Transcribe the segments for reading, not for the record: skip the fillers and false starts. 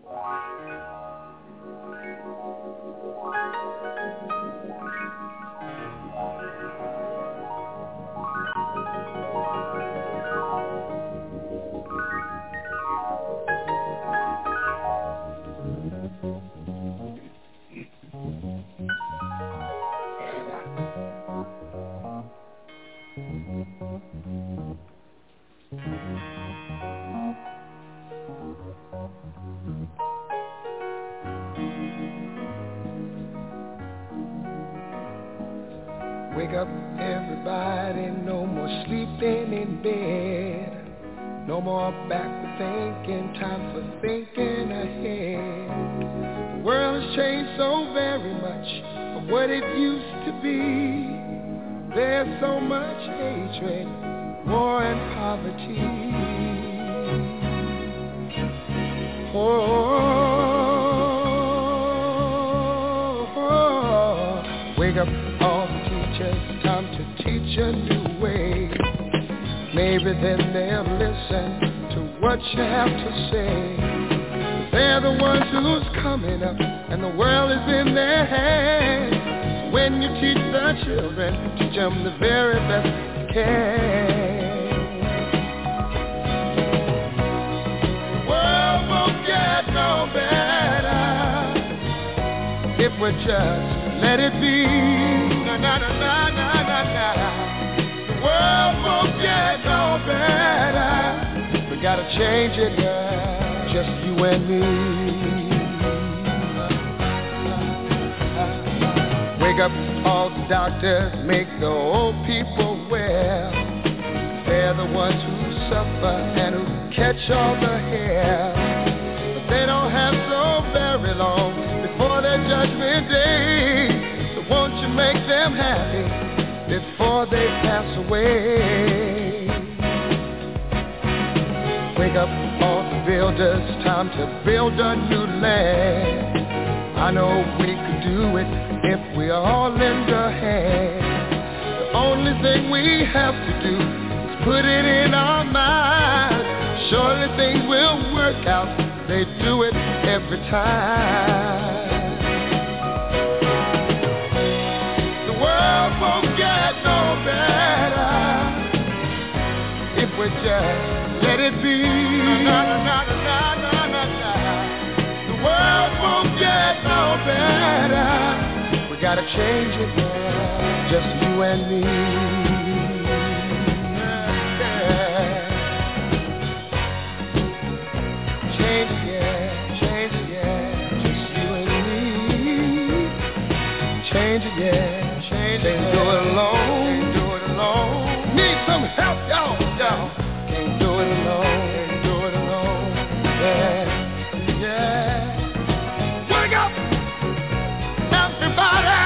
Wake up, everybody, no more sleeping in bed. No more backward thinking, time for thinking ahead. The world has changed so very much from what it used to be. There's so much hatred, war and poverty. Wake up, all the teachers, time to teach a new way. Maybe then they'll listen to what you have to say. They're the ones who's coming up, and the world is in their hands. So when you teach the children, teach them the very best you can. The world won't get no better if we just let it be. Na na na na na na na. The world won't get no better. We gotta change it, yeah, just you and me. Wake up, all the doctors, make the old people well. They're the ones who suffer and who catch all the hair. But they don't have so very long before their judgment day. So won't you make them happy before they pass away? Wake up, all the builders, time to build a new land. I know we could do it if we all lend a hand. The only thing we have to do is put it in our minds. Surely things will work out, they do it every time. The world won't get no better if we just let it be. Na, na, na, na, na, na, na. The world won't get no better. We gotta change it, yeah, just you and me. Yeah. Change it, yeah, change it, yeah, just you and me. Change it, yeah, change it. Can't do it alone, can't do it alone. Need some help, y'all, y'all. Can't do it alone, can't do it alone. Yeah, yeah. Wake up, everybody.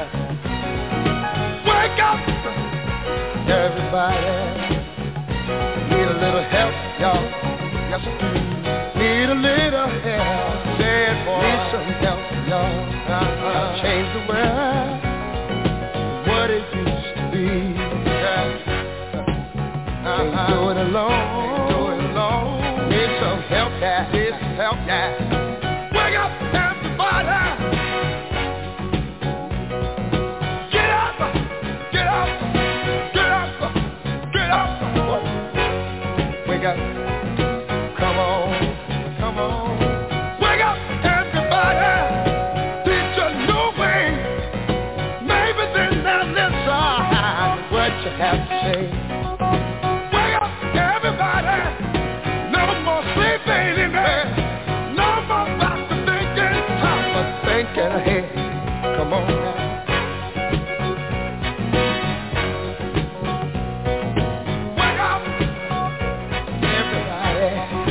Wake up, everybody. Need a little help, y'all. Yes, we do. Need a little help. Say it, boy. Need some help, y'all. Change the world, what it used to be. Can't do it alone. Can't do it alone. Need some help, yeah. Need some help, yeah. Wake up, everybody. Get up, get up, get up, get up. Wake up. Come on, come on. Wake up, everybody. Teach a new way. Maybe then they'll listen what you have to say. Wake up, everybody. No more sleeping in bed. No more about to thinking. Time for thinking ahead. Come on now. Wake up, everybody.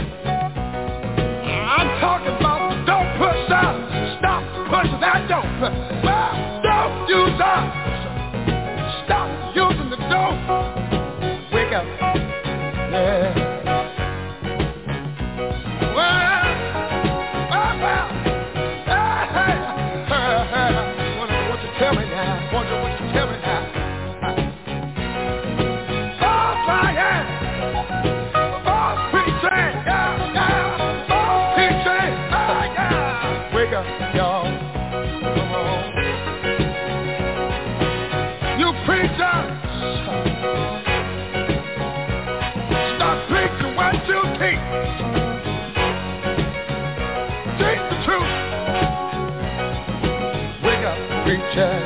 I'm talking about the don't push out. Stop pushing that dope. Don't use up. Stop using the dope. Wake up. Yeah. up, y'all. Come on. You preachers, stop preaching what you teach. Teach the truth. Wake up, preachers.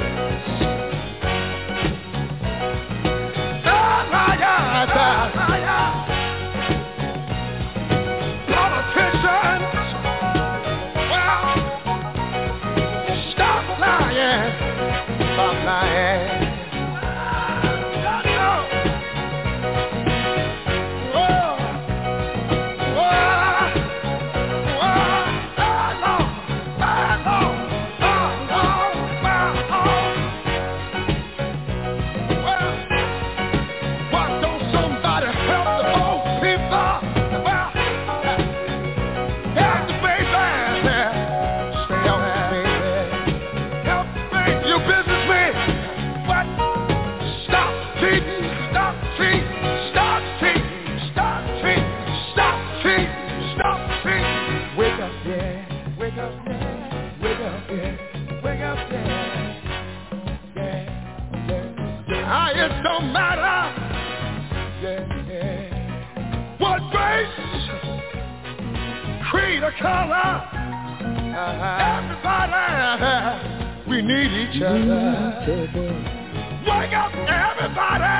Everybody, we need each other. Wake up, everybody.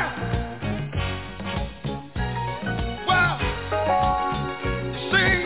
Well, see,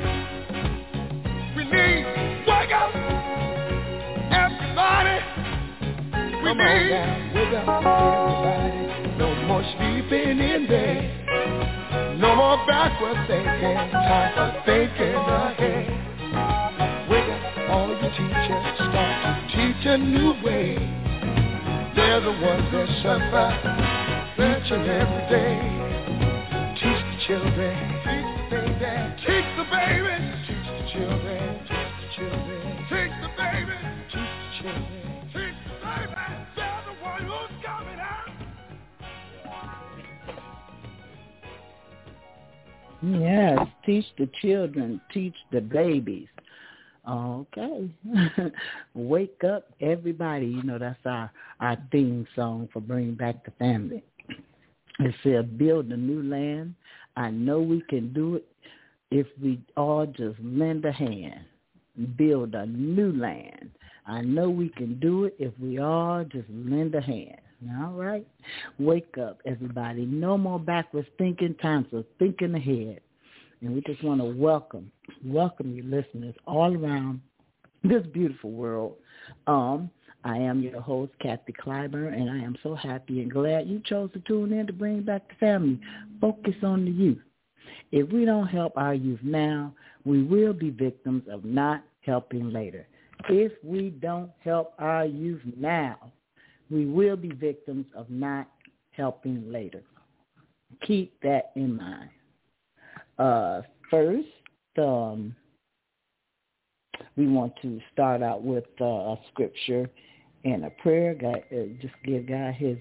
we need, wake up, everybody. We need, wake up, everybody. No more sleeping in bed. No more backward thinking. Time for thinking ahead. All you teachers start to teach a new way. They're the ones that suffer each and every day. Teach the children, teach the baby, teach the baby, teach the children, teach the children, teach the baby, teach the children, teach the baby. They're the one who's coming out. Yes, teach the children, teach the babies. Okay. Wake up, everybody. You know, that's our theme song for Bring Back the Family. It said, build a new land. I know we can do it if we all just lend a hand. Build a new land. I know we can do it if we all just lend a hand. All right? Wake up, everybody. No more backwards thinking, time for thinking ahead. And we just want to welcome you listeners all around this beautiful world. I am your host, Kathy Clyburn, and I am so happy and glad you chose to tune in to Bring Back the Family. Focus on the youth. If we don't help our youth now, we will be victims of not helping later. If we don't help our youth now, we will be victims of not helping later. Keep that in mind. First, we want to start out with a scripture and a prayer. Just give God his,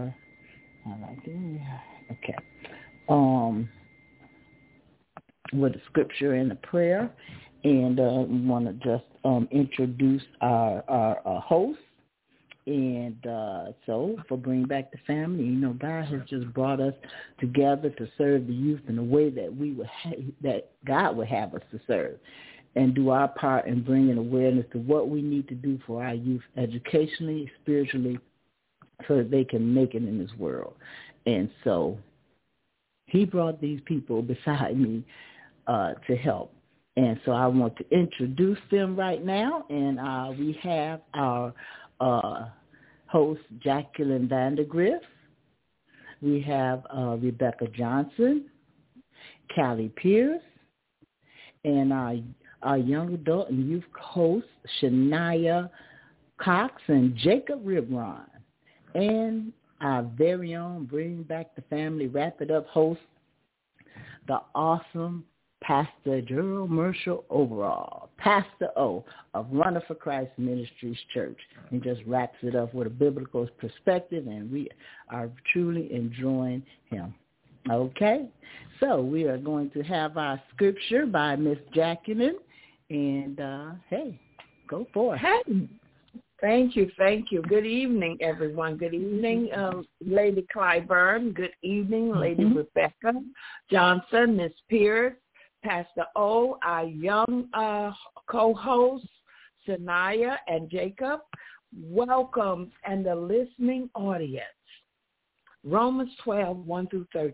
with a scripture and a prayer. And we want to just introduce our host. And so for Bring Back the Family, you know, God has just brought us together to serve the youth in a way that that God would have us to serve, and do our part in bringing awareness to what we need to do for our youth educationally, spiritually, so that they can make it in this world. And so he brought these people beside me to help. And so I want to introduce them right now. And we have our host, Jacqueline Vandergriff. We have Rebecca Johnson, Callie Pierce, and our young adult and youth host, Shania Cox and Jacob Ribron, and our very own Bring Back the Family Wrap It Up host, the awesome Pastor Gerald Marshall Overall, Pastor O of Runner for Christ Ministries Church. He just wraps it up with a biblical perspective, and we are truly enjoying him. Okay, so we are going to have our scripture by Miss Jacqueline, and hey, Go for it. Hey. Thank you. Good evening, everyone. Good evening, Lady Clyburn. Good evening, Lady Rebecca Johnson, Miss Pierce, Pastor O, our young co-hosts, Shania and Jacob. Welcome, and the listening audience. Romans 12, 1 through 13.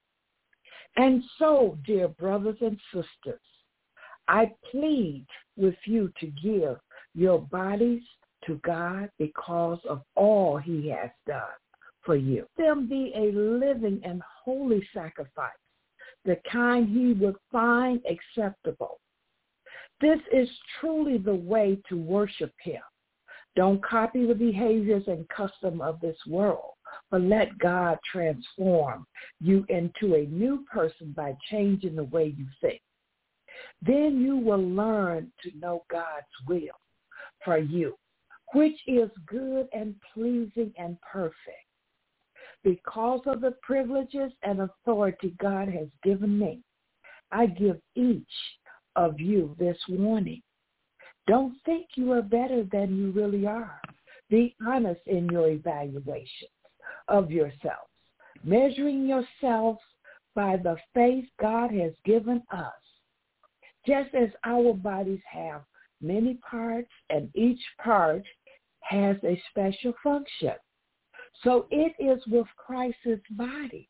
And so, dear brothers and sisters, I plead with you to give your bodies to God because of all he has done for you. Let them be a living and holy sacrifice, the kind he would find acceptable. This is truly the way to worship him. Don't copy the behaviors and custom of this world, but let God transform you into a new person by changing the way you think. Then you will learn to know God's will for you, which is good and pleasing and perfect. Because of the privileges and authority God has given me, I give each of you this warning. Don't think you are better than you really are. Be honest in your evaluation of yourselves, measuring yourselves by the faith God has given us. Just as our bodies have many parts and each part has a special function, so it is with Christ's body.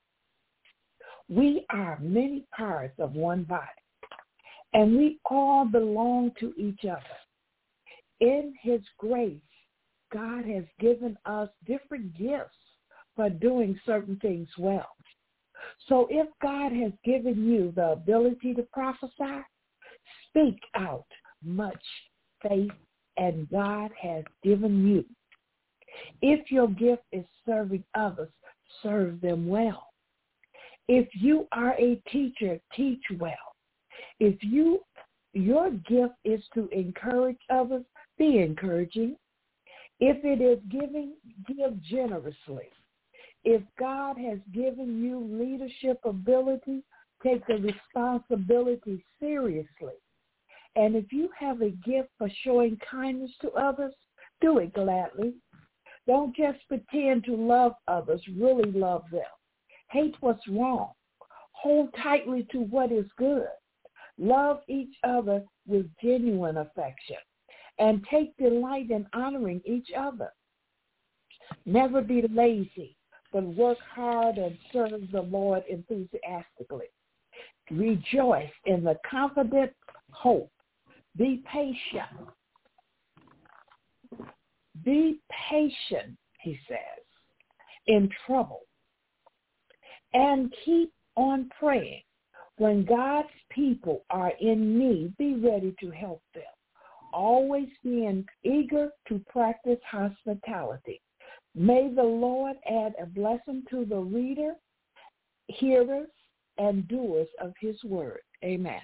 We are many parts of one body, and we all belong to each other. In his grace, God has given us different gifts for doing certain things well. So if God has given you the ability to prophesy, speak out much faith, and God has given you. If your gift is serving others, serve them well. If you are a teacher, teach well. If your gift is to encourage others, be encouraging. If it is giving, give generously. If God has given you leadership ability, take the responsibility seriously. And if you have a gift for showing kindness to others, do it gladly. Don't just pretend to love others, really love them. Hate what's wrong. Hold tightly to what is good. Love each other with genuine affection, and take delight in honoring each other. Never be lazy, but work hard and serve the Lord enthusiastically. Rejoice in the confident hope. Be patient. Be patient, he says, in trouble. And keep on praying. When God's people are in need, be ready to help them. Always being eager to practice hospitality. May the Lord add a blessing to the reader, hearers, and doers of his word. Amen.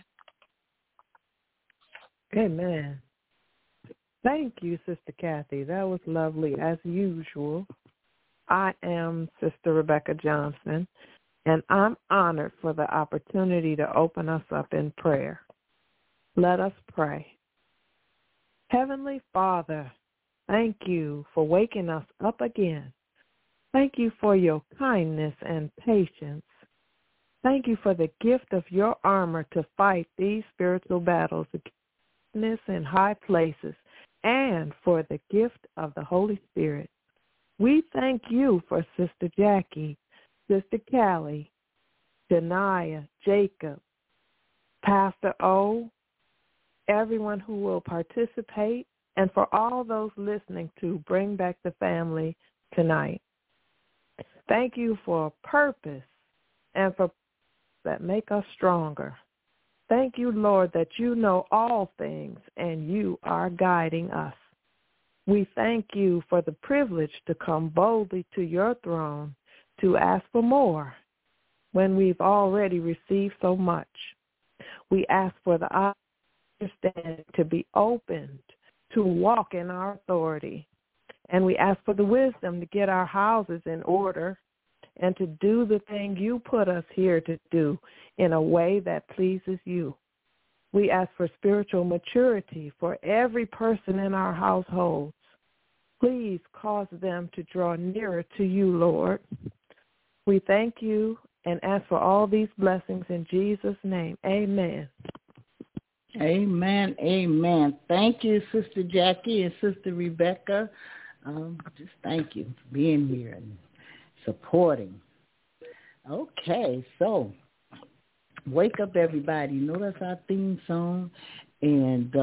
Amen. Thank you, Sister Kathy. That was lovely, as usual. I am Sister Rebecca Johnson, and I'm honored for the opportunity to open us up in prayer. Let us pray. Heavenly Father, thank you for waking us up again. Thank you for your kindness and patience. Thank you for the gift of your armor to fight these spiritual battles in high places, and for the gift of the Holy Spirit. We thank you for Sister Jackie, Sister Callie, Shania, Jacob, Pastor O, everyone who will participate, and for all those listening to Bring Back the Family tonight. Thank you for purpose and for that make us stronger. Thank you, Lord, that you know all things and you are guiding us. We thank you for the privilege to come boldly to your throne to ask for more when we've already received so much. We ask for the understanding to be opened to walk in our authority. And we ask for the wisdom to get our houses in order and to do the thing you put us here to do in a way that pleases you. We ask for spiritual maturity for every person in our households. Please cause them to draw nearer to you, Lord. We thank you and ask for all these blessings in Jesus' name. Amen. Amen. Amen. Thank you, Sister Jackie and Sister Rebecca. Just thank you for being here and supporting. Okay, so wake up, everybody. You know that's our theme song. And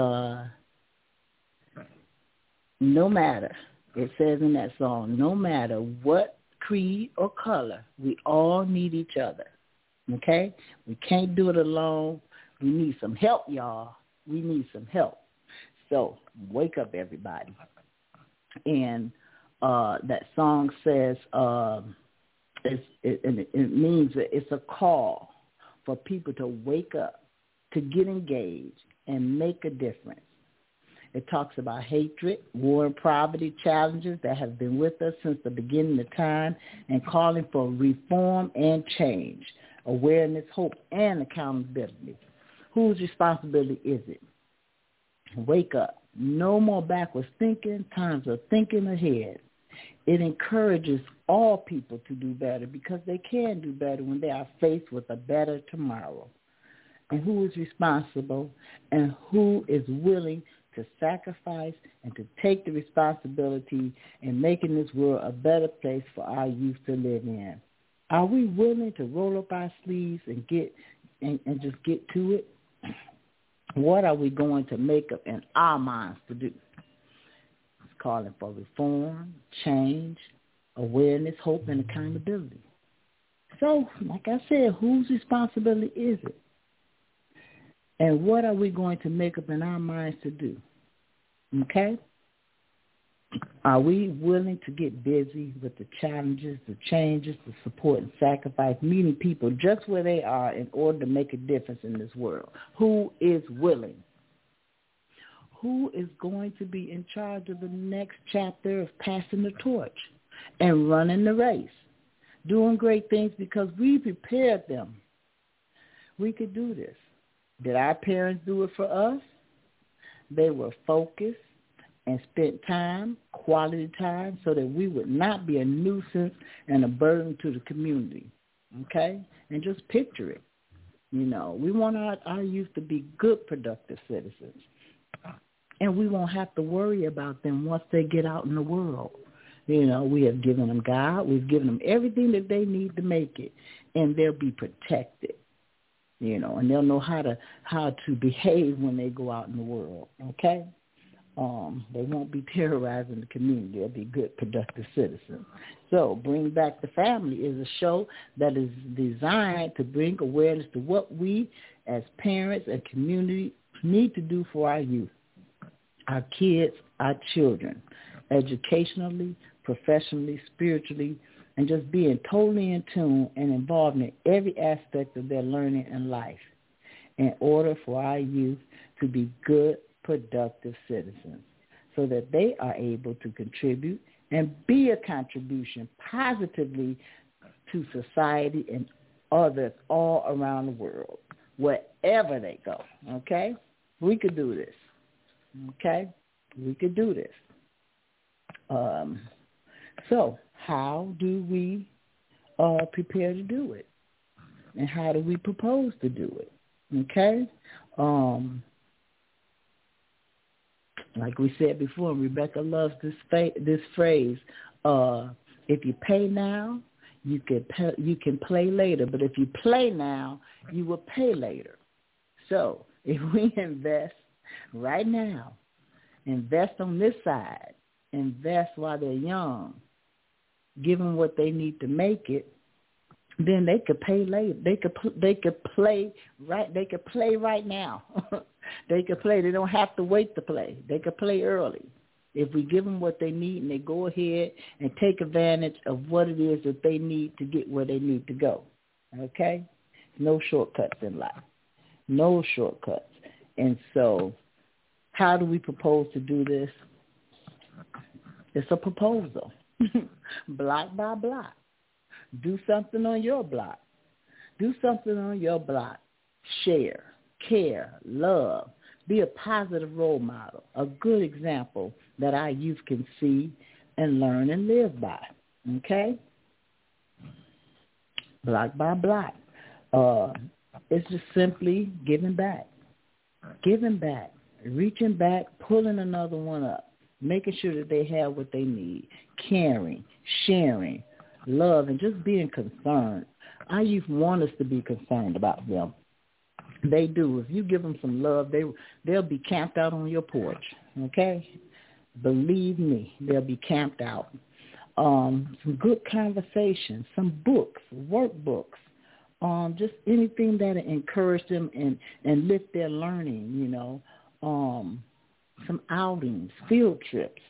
no matter, it says in that song, no matter what creed or color, we all need each other. Okay? We can't do it alone. We need some help, y'all. We need some help. So wake up, everybody. And that song says, it means that it's a call for people to wake up, to get engaged, and make a difference. It talks about hatred, war, and poverty challenges that have been with us since the beginning of time, and calling for reform and change, awareness, hope, and accountability. Whose responsibility is it? Wake up. No more backwards thinking. Times of thinking ahead. It encourages all people to do better because they can do better when they are faced with a better tomorrow. And who is responsible and who is willing to sacrifice and to take the responsibility in making this world a better place for our youth to live in? Are we willing to roll up our sleeves and just get to it? What are we going to make up in our minds to do? It's calling for reform, change, awareness, hope, and accountability. So, like I said, whose responsibility is it? And what are we going to make up in our minds to do? Okay? Are we willing to get busy with the challenges, the changes, the support and sacrifice, meeting people just where they are in order to make a difference in this world? Who is willing? Who is going to be in charge of the next chapter of passing the torch and running the race, doing great things because we prepared them? We could do this. Did our parents do it for us? They were focused and spent time, quality time, so that we would not be a nuisance and a burden to the community, okay? And just picture it. You know, we want our youth to be good, productive citizens, and we won't have to worry about them once they get out in the world. You know, we have given them God. We've given them everything that they need to make it, and they'll be protected. You know, and they'll know how to behave when they go out in the world, okay? They won't be terrorizing the community. They'll be good, productive citizens. So Bring Back the Family is a show that is designed to bring awareness to what we as parents and community need to do for our youth, our kids, our children, educationally, professionally, spiritually, and just being totally in tune and involved in every aspect of their learning and life in order for our youth to be good, productive citizens so that they are able to contribute and be a contribution positively to society and others all around the world, wherever they go, okay? We could do this, okay? We could do this. So how do we prepare to do it? And how do we propose to do it? Okay? Like we said before, Rebecca loves this phrase, if you pay now, you can play later. But if you play now, you will pay later. So if we invest right now, invest on this side, invest while they're young, give them what they need to make it, then they could pay later. They could play right. They could play right now. They could play. They don't have to wait to play. They could play early. If we give them what they need and they go ahead and take advantage of what it is that they need to get where they need to go. Okay? No shortcuts in life. No shortcuts. And so how do we propose to do this? It's a proposal. Block by block. Do something on your block. Do something on your block. Share. care, love. Be a positive role model, a good example that our youth can see and learn and live by, okay? Block by block. It's just simply giving back, reaching back, pulling another one up, making sure that they have what they need, caring, sharing, love, and just being concerned. Our youth want us to be concerned about them. They do. If you give them some love, they'll be camped out on your porch, okay? Believe me, they'll be camped out. Some good conversation, some books, workbooks, just anything that encourage them and lift their learning, you know. Some outings, field trips,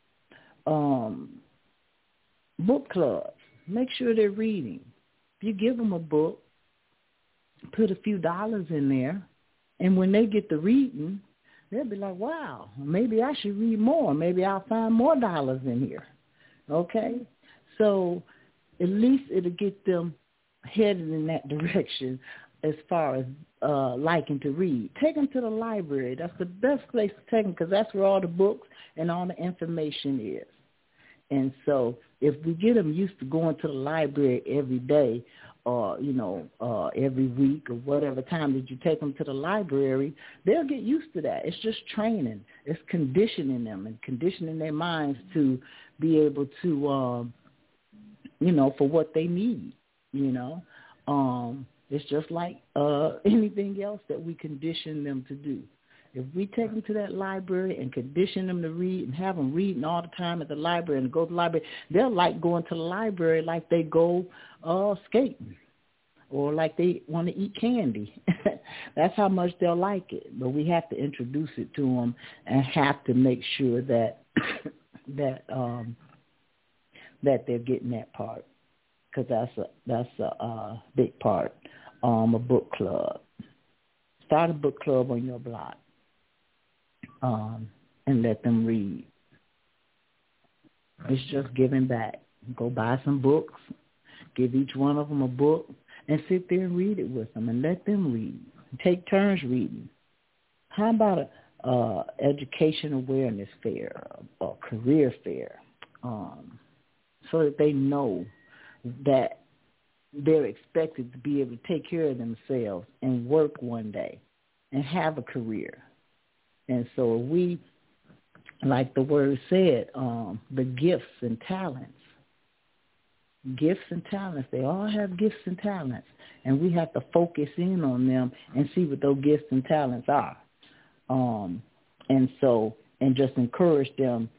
book clubs. Make sure they're reading. If you give them a book, put a few dollars in there, and when they get to reading, they'll be like, wow, maybe I should read more. Maybe I'll find more dollars in here. Okay? So at least it'll get them headed in that direction as far as liking to read. Take them to the library. That's the best place to take them because that's where all the books and all the information is. And so if we get them used to going to the library every day or, every week or whatever time that you take them to the library, they'll get used to that. It's just training. It's conditioning them and conditioning their minds to be able to, for what they need, It's just like anything else that we condition them to do. If we take them to that library and condition them to read and have them reading all the time at the library and go to the library, they'll like going to the library like they go skating or like they want to eat candy. That's how much they'll like it. But we have to introduce it to them and have to make sure that that they're getting that part because that's a big part. A book club. Start a book club on your block. And let them read. It's just giving back. Go buy some books, give each one of them a book, and sit there and read it with them and let them read. Take turns reading. How about a education awareness fair or career fair so that they know that they're expected to be able to take care of themselves and work one day and have a career. And so we, like the word said, the gifts and talents. Gifts and talents. They all have gifts and talents. And we have to focus in on them and see what those gifts and talents are. And just encourage them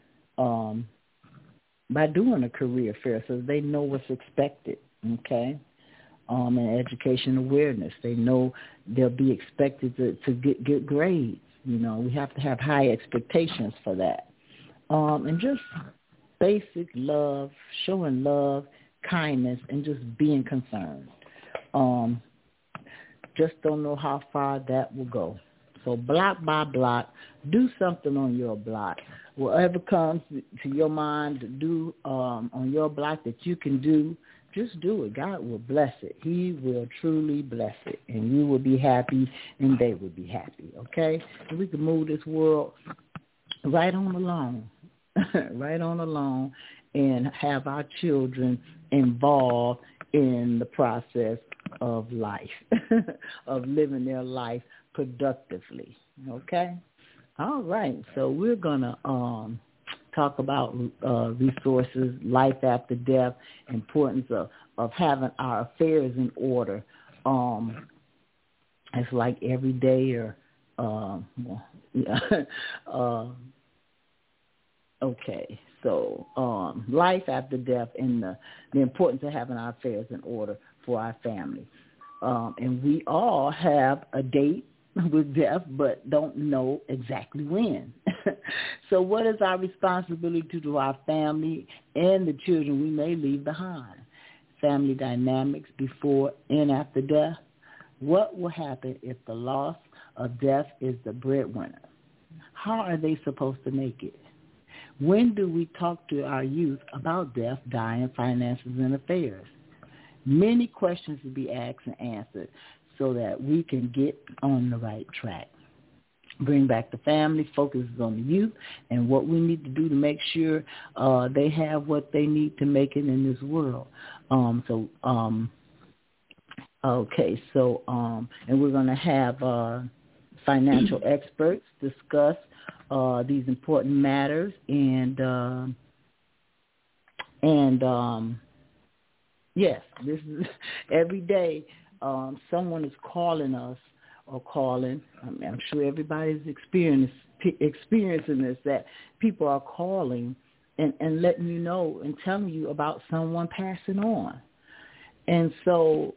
by doing a career fair so they know what's expected, okay? And education awareness. They know they'll be expected to get good grades. We have to have high expectations for that. And just basic love, showing love, kindness, and just being concerned. Just don't know how far that will go. So block by block, do something on your block. Whatever comes to your mind to do on your block that you can do, just do it. God will bless it. He will truly bless it. And you will be happy and they will be happy, okay? And we can move this world right on along, and have our children involved in the process of life, of living their life productively, okay? All right, so we're going to talk about resources, life after death, importance of having our affairs in order. It's like every day or okay. So life after death and the importance of having our affairs in order for our family. And we all have a date with death, but don't know exactly when. So what is our responsibility to our family and the children we may leave behind? Family dynamics before and after death. What will happen if the loss of death is the breadwinner? How are they supposed to make it? When do we talk to our youth about death, dying, finances, and affairs? Many questions to be asked and answered. so that we can get on the right track. Bring back the family, focuses on the youth and what we need to do to make sure they have what they need to make it in this world. And we're going to have financial experts discuss these important matters, yes, this is every day. Someone is calling us or calling. I'm sure everybody's experiencing this, that people are calling and letting you know and telling you about someone passing on. And so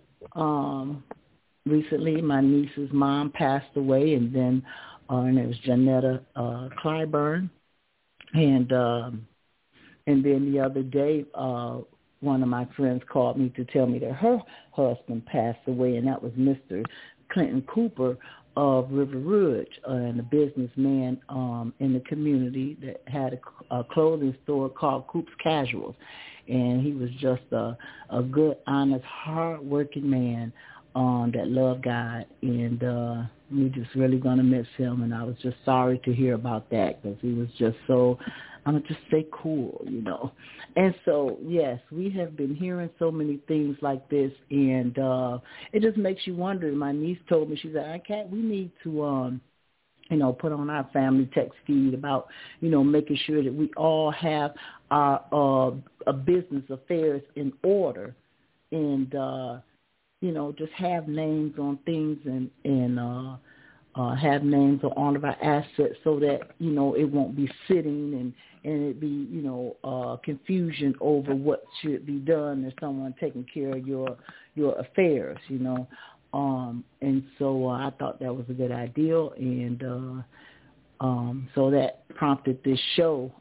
recently my niece's mom passed away, and then and it was Janetta Clyburn. And then the other day, one of my friends called me to tell me that her husband passed away, and that was Mr. Clinton Cooper of River Ridge, and a businessman in the community that had a clothing store called Coop's Casuals. And he was just a good, honest, hard-working man that loved God, and we just really going to miss him. And I was just sorry to hear about that, because he was just so, I'm going to just say cool, you know. And so, yes, we have been hearing so many things like this, and it just makes you wonder. My niece told me, she said, we need to, put on our family text feed about, making sure that we all have our business affairs in order, and, just have names on things and have names on all of our assets, so that, it won't be sitting and it be, confusion over what should be done, or someone taking care of your affairs, and so I thought that was a good idea, and so that prompted this show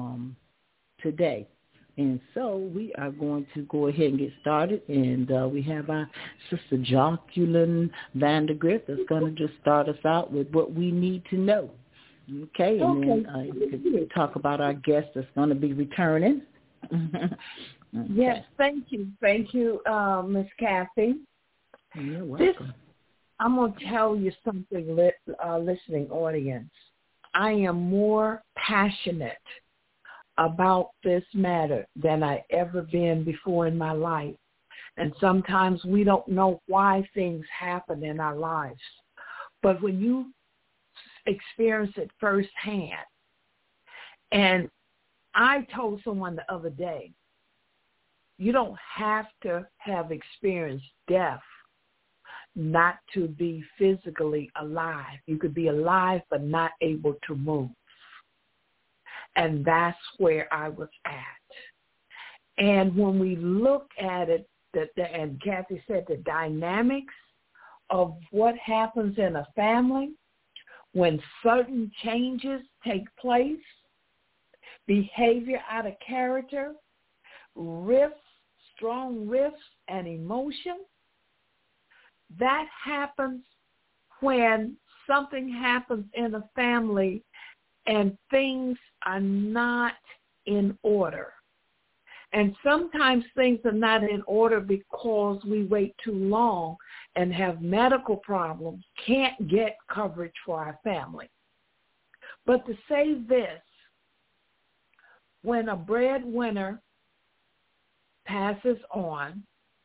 today. And so we are going to go ahead and get started, and we have our sister Jacqueline Vandergrift that's going to just start us out with what we need to know. Okay, and then you can talk about our guest that's going to be returning. Okay. Yes, thank you. Thank you, Miss Kathy. You're welcome. I'm going to tell you something, listening audience. I am more passionate about this matter than I ever been before in my life. And sometimes we don't know why things happen in our lives. But when you experience it firsthand, and I told someone the other day, you don't have to have experienced death not to be physically alive. You could be alive but not able to move. And that's where I was at. And when we look at it, and Kathy said the dynamics of what happens in a family when certain changes take place, behavior out of character, rifts, strong rifts, and emotion, that happens when something happens in a family and things are not in order. And sometimes things are not in order because we wait too long and have medical problems, can't get coverage for our family. But to say this, when a breadwinner passes on,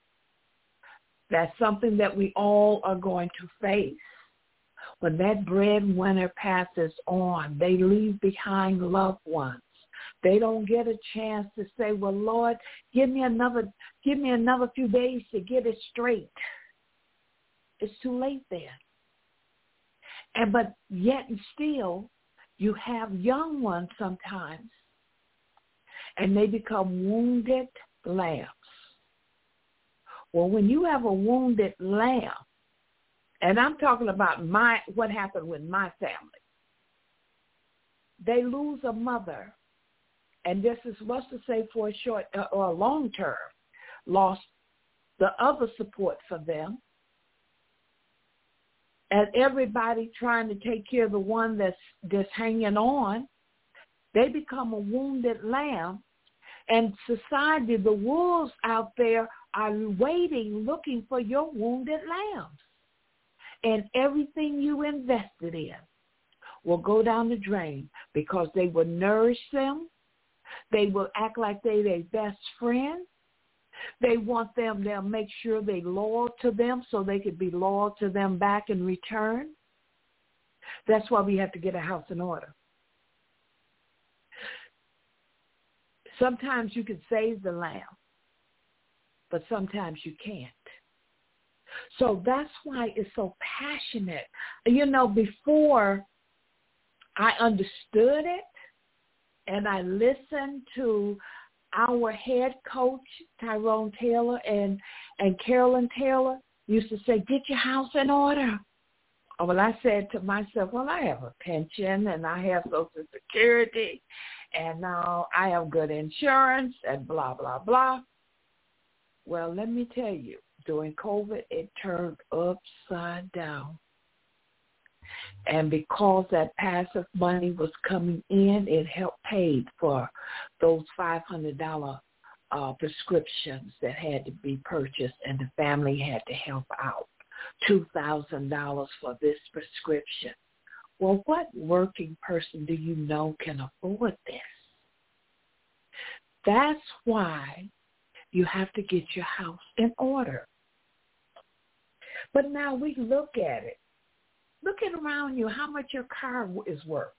that's something that we all are going to face. When that breadwinner passes on, they leave behind loved ones. They don't get a chance to say, well, Lord, give me another few days to get it straight. It's too late then. But yet and still, you have young ones sometimes, and they become wounded lambs. Well, when you have a wounded lamb, and I'm talking about what happened with my family, they lose a mother, and this is what's to say for a short or a long term, lost the other support for them, and everybody trying to take care of the one that's hanging on. They become a wounded lamb, and society, the wolves out there, are waiting, looking for your wounded lambs. And everything you invested in will go down the drain because they will nourish them. They will act like they're their best friend. They want them, they'll make sure they're loyal to them so they could be loyal to them back in return. That's why we have to get a house in order. Sometimes you can save the lamb, but sometimes you can't. So that's why it's so passionate. You know, before I understood it and I listened to our head coach, Tyrone Taylor, and Carolyn Taylor used to say, get your house in order. Well, I said to myself, well, I have a pension and I have Social Security and now I have good insurance and blah, blah, blah. Well, let me tell you, during COVID, it turned upside down. And because that passive money was coming in, it helped pay for those $500 prescriptions that had to be purchased, and the family had to help out. $2,000 for this prescription. Well, what working person do you know can afford this? That's why you have to get your house in order. But now we look at it. Look at around you how much your car is worth.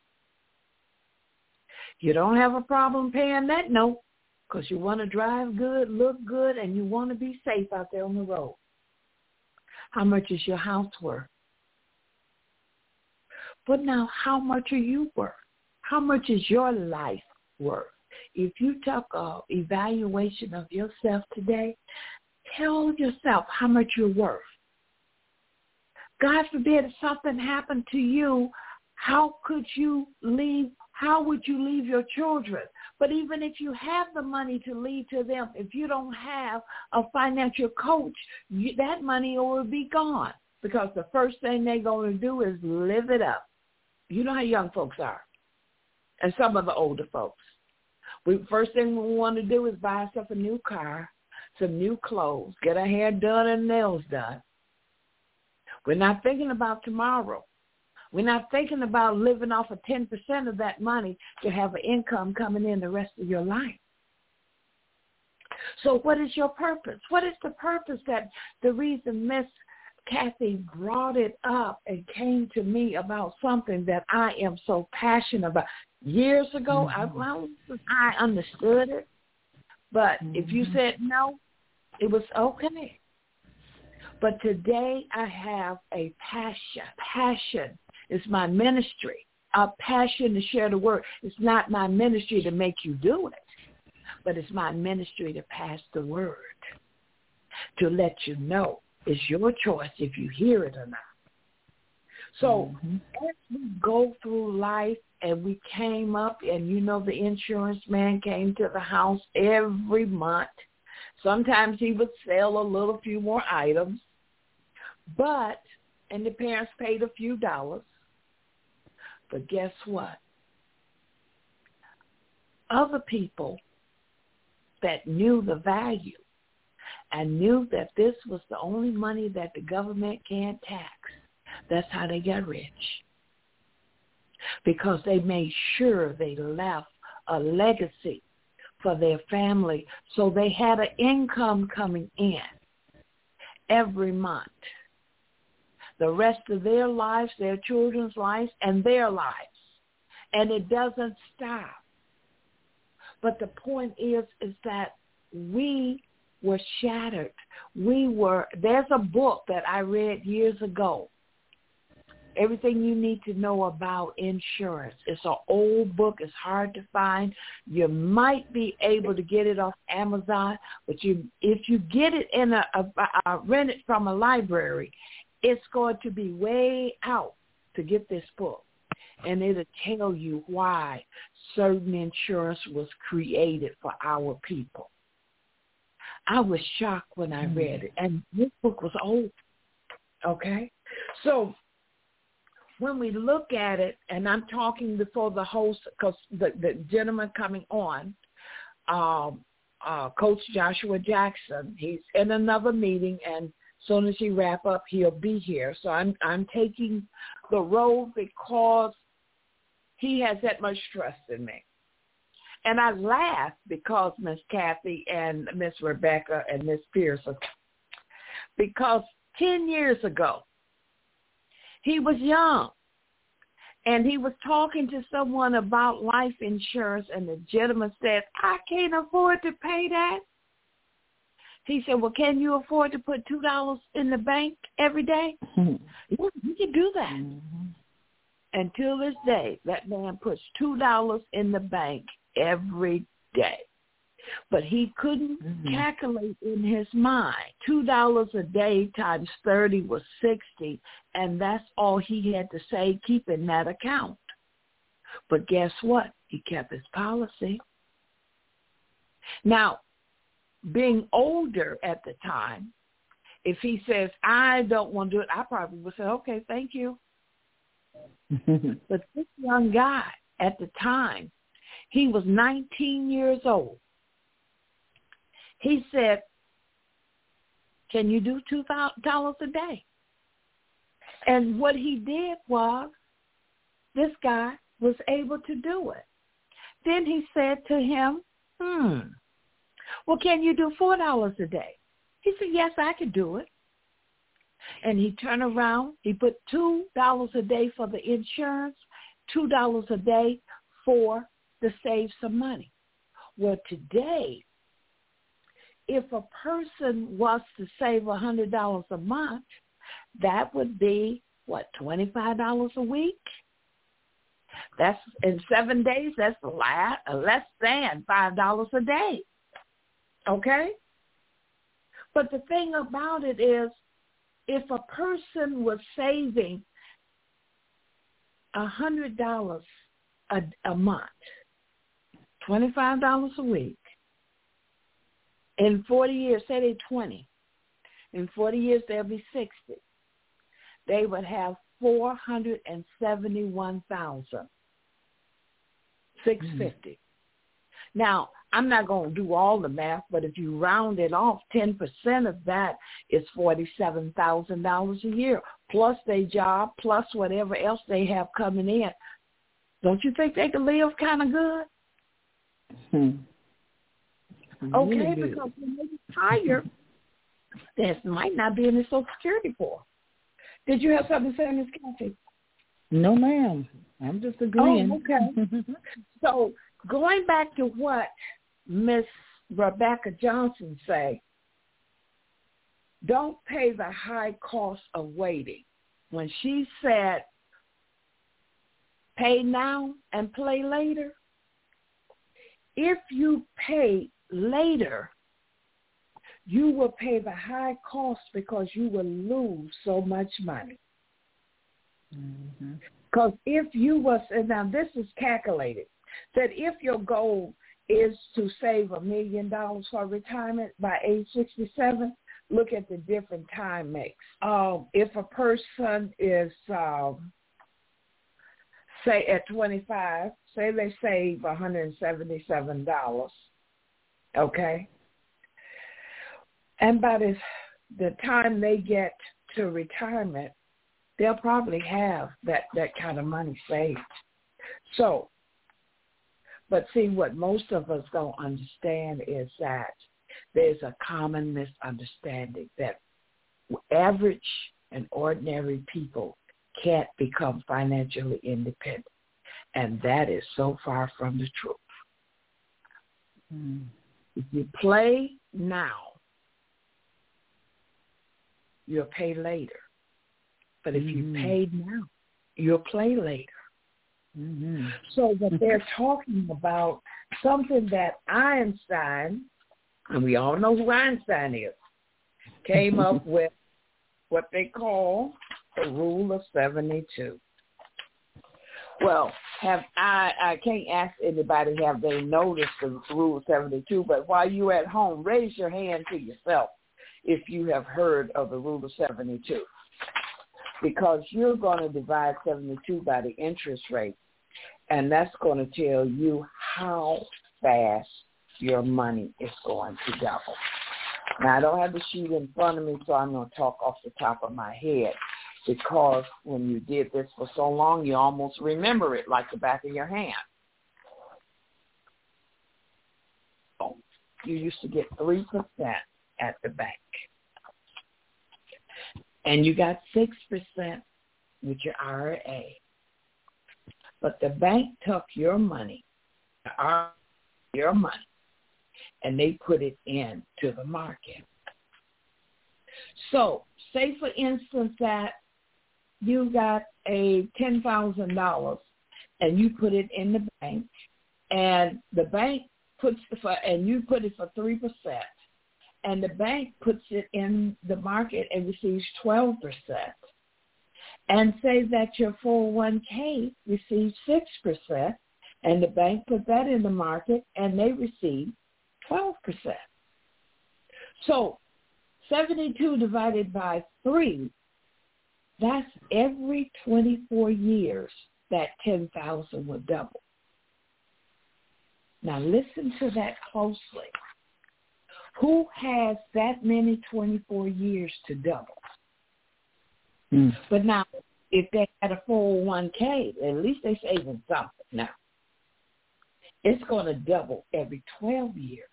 You don't have a problem paying that note because you want to drive good, look good, and you want to be safe out there on the road. How much is your house worth? But now, how much are you worth? How much is your life worth? If you took an evaluation of yourself today, tell yourself how much you're worth. God forbid if something happened to you, how would you leave your children? But even if you have the money to leave to them, if you don't have a financial coach, that money will be gone because the first thing they're going to do is live it up. You know how young folks are, and some of the older folks. First thing we want to do is buy ourselves a new car, some new clothes, get our hair done and nails done. We're not thinking about tomorrow. We're not thinking about living off of 10% of that money to have an income coming in the rest of your life. So what is your purpose? What is the purpose that the reason Miss Kathy brought it up and came to me about something that I am so passionate about? Years ago, I understood it. But if you said no, it was okay. But today I have a passion. Passion is my ministry. A passion to share the word. It's not my ministry to make you do it, but it's my ministry to pass the word, to let you know. It's your choice if you hear it or not. So as we go through life and we came up and, you know, the insurance man came to the house every month. Sometimes he would sell a few more items. And the parents paid a few dollars. But guess what? Other people that knew the value and knew that this was the only money that the government can't tax, that's how they got rich. Because they made sure they left a legacy for their family so they had an income coming in every month. The rest of their lives, their children's lives, and their lives. And it doesn't stop. But the point is that we were shattered. There's a book that I read years ago, Everything You Need to Know About Insurance. It's an old book. It's hard to find. You might be able to get it off Amazon, but if you get it in rent it from a library, it's going to be way out to get this book. And it'll tell you why certain insurance was created for our people. I was shocked when I read it. And this book was old. Okay? So when we look at it, and I'm talking before the host, because the gentleman coming on, Coach Joshua Jackson, he's in another meeting, and Soon as he wrap up, he'll be here. So I'm taking the road because he has that much trust in me. And I laugh because Miss Kathy and Miss Rebecca and Miss Pearson, because 10 years ago, he was young, and he was talking to someone about life insurance, and the gentleman said, I can't afford to pay that. He said, well, can you afford to put $2 in the bank every day? Yeah, you can do that. Mm-hmm. Until this day, that man puts $2 in the bank every day. But he couldn't calculate in his mind. $2 a day times 30 was 60, and that's all he had to say, keep in that account. But guess what? He kept his policy. Now, being older at the time, if he says, I don't want to do it, I probably would say, okay, thank you. But this young guy at the time, he was 19 years old. He said, can you do $2 a day? And what he did was, this guy was able to do it. Then he said to him, well, can you do $4 a day? He said, yes, I could do it. And he turned around. He put $2 a day for the insurance, $2 a day for to save some money. Well, today, if a person was to save $100 a month, that would be, $25 a week? That's in 7 days, that's less than $5 a day. Okay? But the thing about it is, if a person was saving $100 a month, $25 a week, in 40 years, say they're 20, in 40 years they'll be 60. They would have $471,650. Now, I'm not going to do all the math, but if you round it off, 10% of that is $47,000 a year, plus their job, plus whatever else they have coming in. Don't you think they could live kind of good? Okay, really good. Because when they retire, there might not be any Social Security for them. Did you have something to say, Ms. Kathy? No, ma'am. I'm just agreeing. Oh, okay. So going back to what Miss Rebecca Johnson say, don't pay the high cost of waiting. When she said, pay now and play later, if you pay later, you will pay the high cost because you will lose so much money. Because if you was, and now this is calculated, that if your goal is to save $1 million for retirement by age 67, look at the different time makes. If a person is, say at 25, say they save $177, okay? And by the time they get to retirement, they'll probably have that kind of money saved. So, but see, what most of us don't understand is that there's a common misunderstanding that average and ordinary people can't become financially independent. And that is so far from the truth. If you play now, you'll pay later. But if you pay now, you'll play later. So that they're talking about something that Einstein, and we all know who Einstein is, came up with what they call the Rule of 72. Well, I can't ask anybody have they noticed the Rule of 72, but while you're at home, raise your hand to yourself if you have heard of the Rule of 72. Because you're going to divide 72 by the interest rate, and that's going to tell you how fast your money is going to double. Now, I don't have the sheet in front of me, so I'm going to talk off the top of my head, because when you did this for so long, you almost remember it like the back of your hand. You used to get 3% at the bank. And you got 6% with your IRA. But the bank took your money, and they put it into the market. So say, for instance, that you got a $10,000 and you put it in the bank, and the bank and you put it for 3%, and the bank puts it in the market and receives 12%. And say that your 401k receives 6%, and the bank put that in the market and they receive 12%. So 72 divided by 3, that's every 24 years that 10,000 would double. Now listen to that closely. Who has that many 24 years to double? But now, if they had a 401k, at least they're saving something now. It's going to double every 12 years.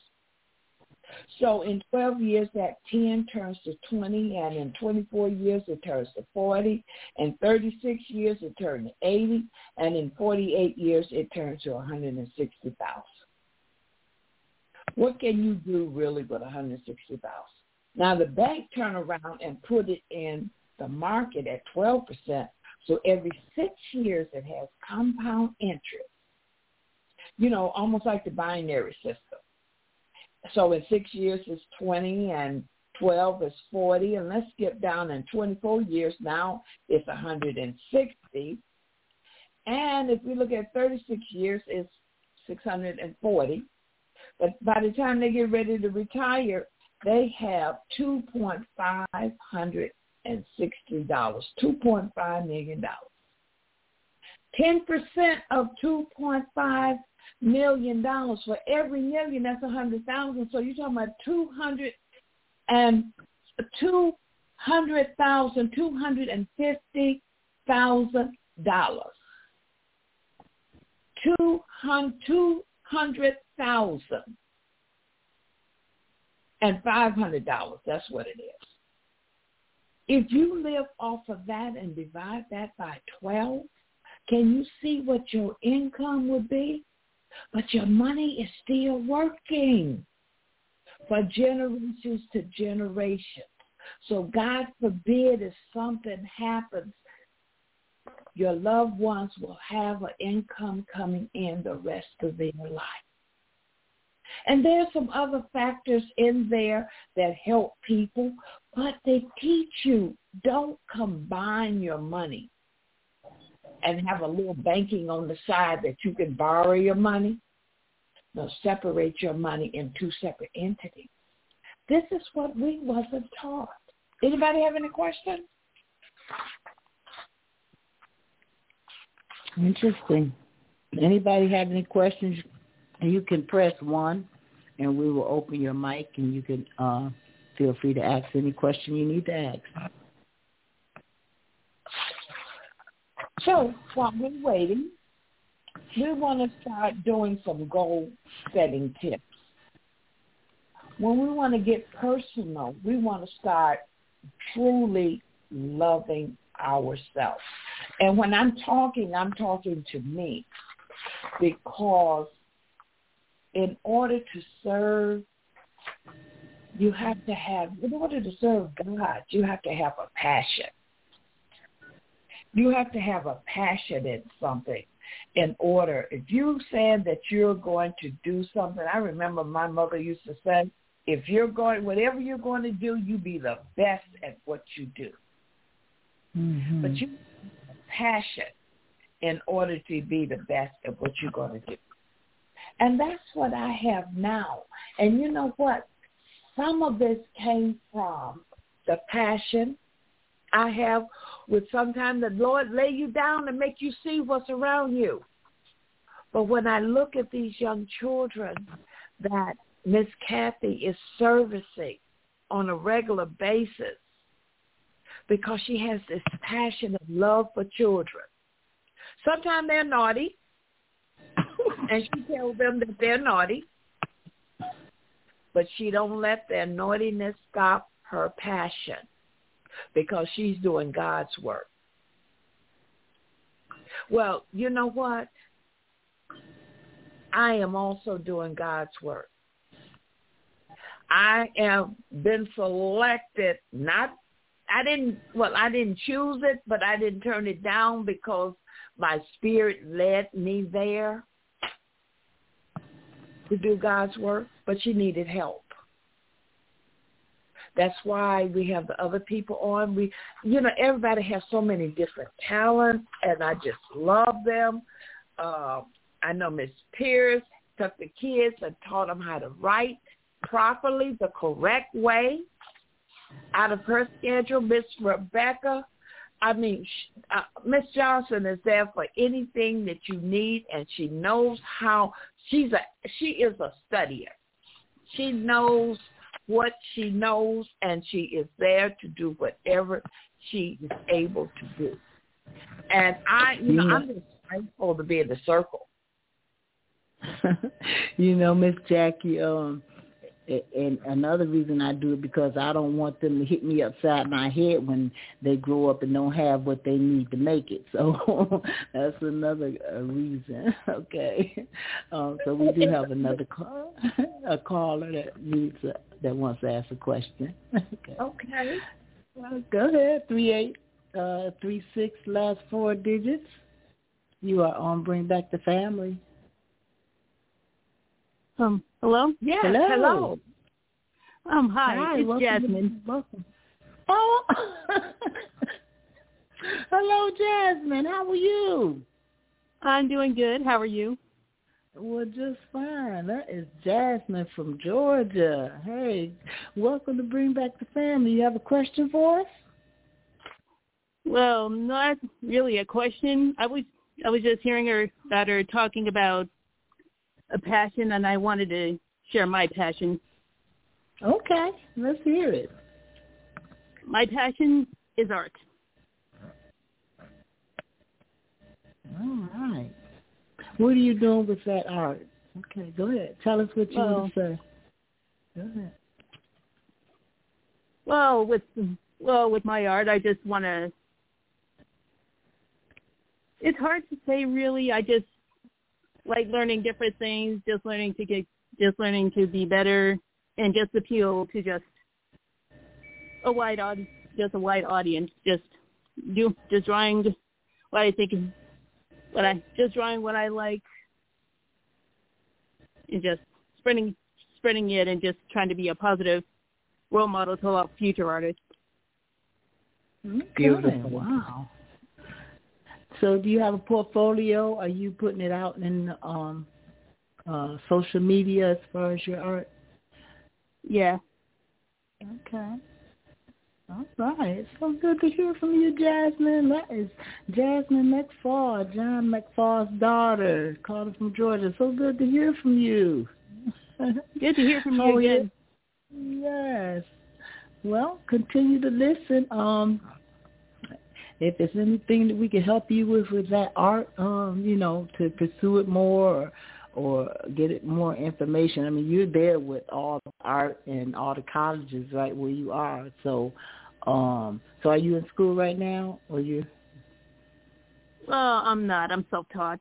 So in 12 years, that 10 turns to 20, and in 24 years, it turns to 40. In 36 years, it turns to 80, and in 48 years, it turns to 160,000. What can you do really with 160,000? Now, the bank turn around and put it in the market at 12%, so every 6 years it has compound interest, almost like the binary system. So in 6 years it's 20, and 12 is 40, and let's skip down in 24 years, now it's 160, and if we look at 36 years, it's 640, but by the time they get ready to retire, they have $2.560, $2.5 million. 10% of $2.5 million, for every million, that's 100,000. So you're talking about $250,000 and $500. That's what it is. If you live off of that and divide that by 12, can you see what your income would be? But your money is still working for generations to generations. So God forbid if something happens, your loved ones will have an income coming in the rest of their life. And there's some other factors in there that help people, but they teach you, don't combine your money and have a little banking on the side that you can borrow your money. No, separate your money in two separate entities. This is what we wasn't taught. Anybody have any questions? Interesting. Anybody have any questions? You can press 1, and we will open your mic, and you can feel free to ask any question you need to ask. So while we're waiting, we want to start doing some goal-setting tips. When we want to get personal, we want to start truly loving ourselves. And when I'm talking to me, because in order to serve, in order to serve God, you have to have a passion. You have to have a passion in something in order. If you said that you're going to do something, I remember my mother used to say, whatever you're going to do, you be the best at what you do. Mm-hmm. But you have passion in order to be the best at what you're going to do. And that's what I have now. And you know what? Some of this came from the passion I have with sometimes the Lord lay you down and make you see what's around you. But when I look at these young children that Miss Kathy is servicing, on a regular basis because she has this passion of love for children. Sometimes they're naughty, and she tells them that they're naughty, but she don't let their naughtiness stop her passion because she's doing God's work. Well, you know what? I am also doing God's work. I have been selected, I didn't choose it, but I didn't turn it down because my spirit led me there to do God's work, but she needed help. That's why we have the other people on. Everybody has so many different talents, and I just love them. I know Miss Pierce took the kids and taught them how to write properly, the correct way, out of her schedule. Miss Rebecca, Miss Johnson is there for anything that you need, and she knows how. She is a studier. She knows what she knows, and she is there to do whatever she is able to do. And I'm just grateful to be in the circle. Miss Jackie, and another reason I do it because I don't want them to hit me upside my head when they grow up and don't have what they need to make it. So that's another reason. Okay. So we do have another caller that wants to ask a question. Okay. Well, go ahead. 3836 last 4 digits. You are on Bring Back the Family. Hello? Yes, hello. Hi, it's welcome. Jasmine. Welcome. Oh, hello, Jasmine. How are you? I'm doing good. How are you? Well, just fine. That is Jasmine from Georgia. Hey, welcome to Bring Back the Family. You have a question for us? Well, not really a question. I was just hearing her talking about a passion, and I wanted to share my passion. Okay, let's hear it. My passion is art. All right. What are you doing with that art? Okay, go ahead. Tell us what you want to say. Go ahead. Well, with my art, I just want to. It's hard to say, really. I just like learning different things, just learning to be better, and just appeal to just a wide audience, just drawing what I think, drawing what I like, and just spreading it, and just trying to be a positive role model to all future artists. Beautiful. Wow. So do you have a portfolio? Are you putting it out in social media as far as your art? Yeah. Okay. All right. It's so good to hear from you, Jasmine. That is Jasmine McFaul, John McFaul's daughter, calling from Georgia. So good to hear from you. Good to hear from you again. Yes. Well, continue to listen. If there's anything that we can help you with that art, to pursue it more or get it more information. I mean, you're there with all the art and all the colleges right where you are. So are you in school right now, or you? Well, I'm not. I'm self-taught.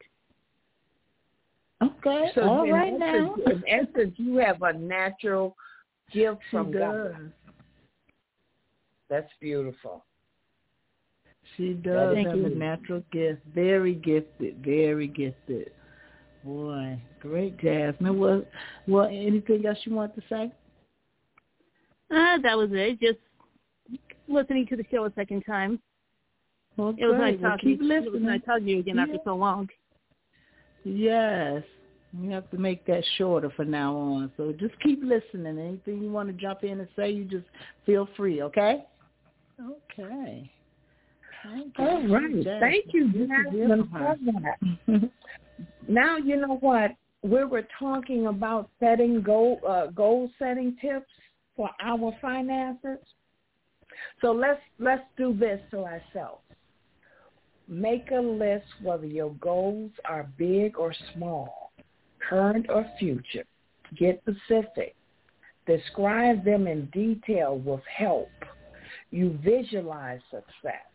Okay. So all right now. In essence, you have a natural gift from God. That's beautiful. She does have a natural gift. Very gifted. Very gifted. Boy, great, Jasmine. Well, anything else you want to say? That was it. Just listening to the show a second time. Well, it was nice talking. Keep listening. It was nice talking to you again after so long. Yes. You have to make that shorter from now on. So just keep listening. Anything you want to jump in and say, you just feel free, okay? Okay. All right. Thank you, Jasmine, for that. Now, you know what? We were talking about setting goal setting tips. for our finances? So let's do this to ourselves. Make a list whether your goals are big or small, current or future. Get specific. Describe them in detail with help. You visualize success.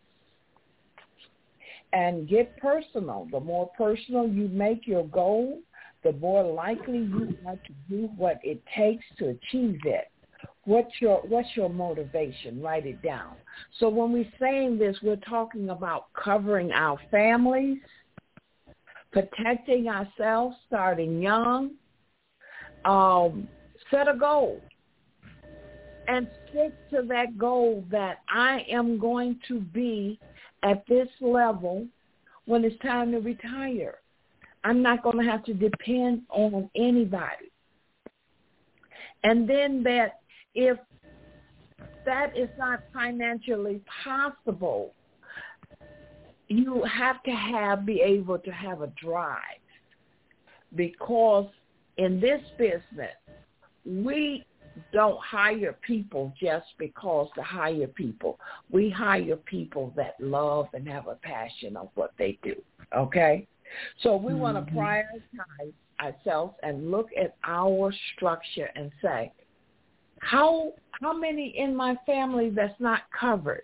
And get personal. The more personal you make your goal, the more likely you are to do what it takes to achieve it. What's your motivation? Write it down. So when we're saying this, we're talking about covering our families, protecting ourselves, starting young. Set a goal and stick to that goal that I am going to be at this level when it's time to retire. I'm not going to have to depend on anybody. And then that if that is not financially possible, you have to be able to have a drive, because in this business, we don't hire people just because to hire people. We hire people that love and have a passion of what they do, okay? So we want to prioritize ourselves and look at our structure and say, how many in my family that's not covered?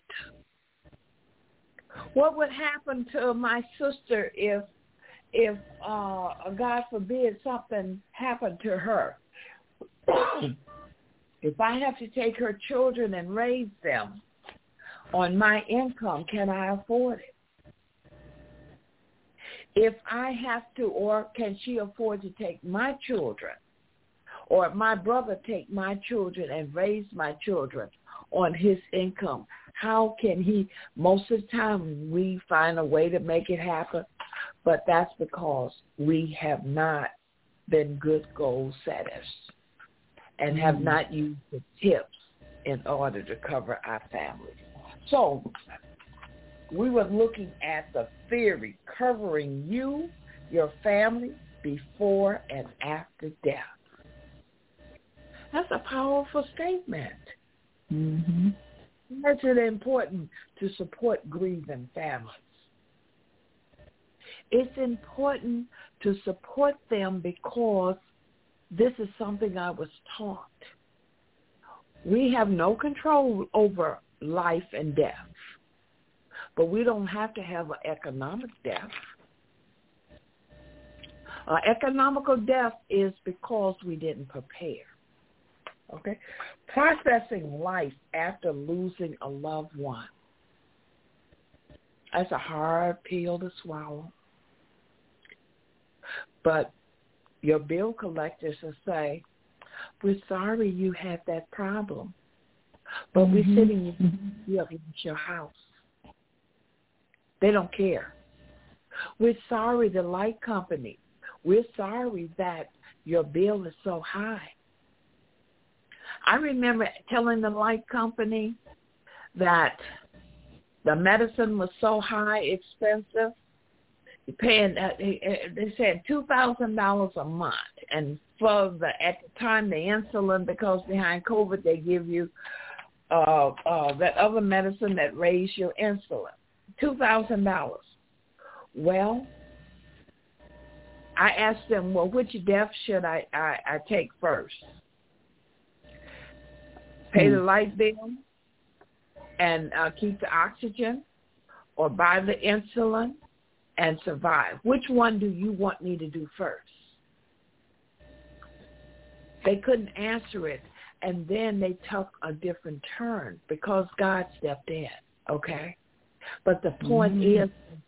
What would happen to my sister if God forbid something happened to her? If I have to take her children and raise them on my income, can I afford it? If I have to, or can she afford to take my children, or my brother take my children and raise my children on his income? How can he? Most of the time we find a way to make it happen, but that's because we have not been good goal setters and have not used the tips in order to cover our families. So we were looking at the theory covering you, your family, before and after death. That's a powerful statement. Mm-hmm. That's really important to support grieving families. It's important to support them because this is something I was taught. We have no control over life and death, but we don't have to have an economic death. Economical death is because we didn't prepare. Okay? Processing life after losing a loved one. That's a hard pill to swallow. But your bill collectors will say, we're sorry you had that problem, but we're sitting you up against your house. They don't care. We're sorry, the light company. We're sorry that your bill is so high. I remember telling the light company that the medicine was so high, expensive. You're paying, they said $2,000 a month. And at the time, the insulin, because behind COVID, they give you that other medicine that raised your insulin. $2,000. Well, I asked them, well, which death should I take first? Pay the light bill and keep the oxygen, or buy the insulin and survive? Which one do you want me to do first? They couldn't answer it, and then they took a different turn because God stepped in, okay? But the point is,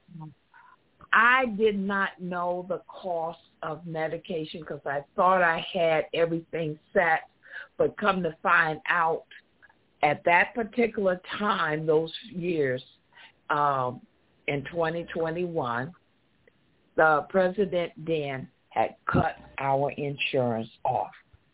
I did not know the cost of medication because I thought I had everything set, but come to find out at that particular time, those years, in 2021, the president then had cut our insurance off.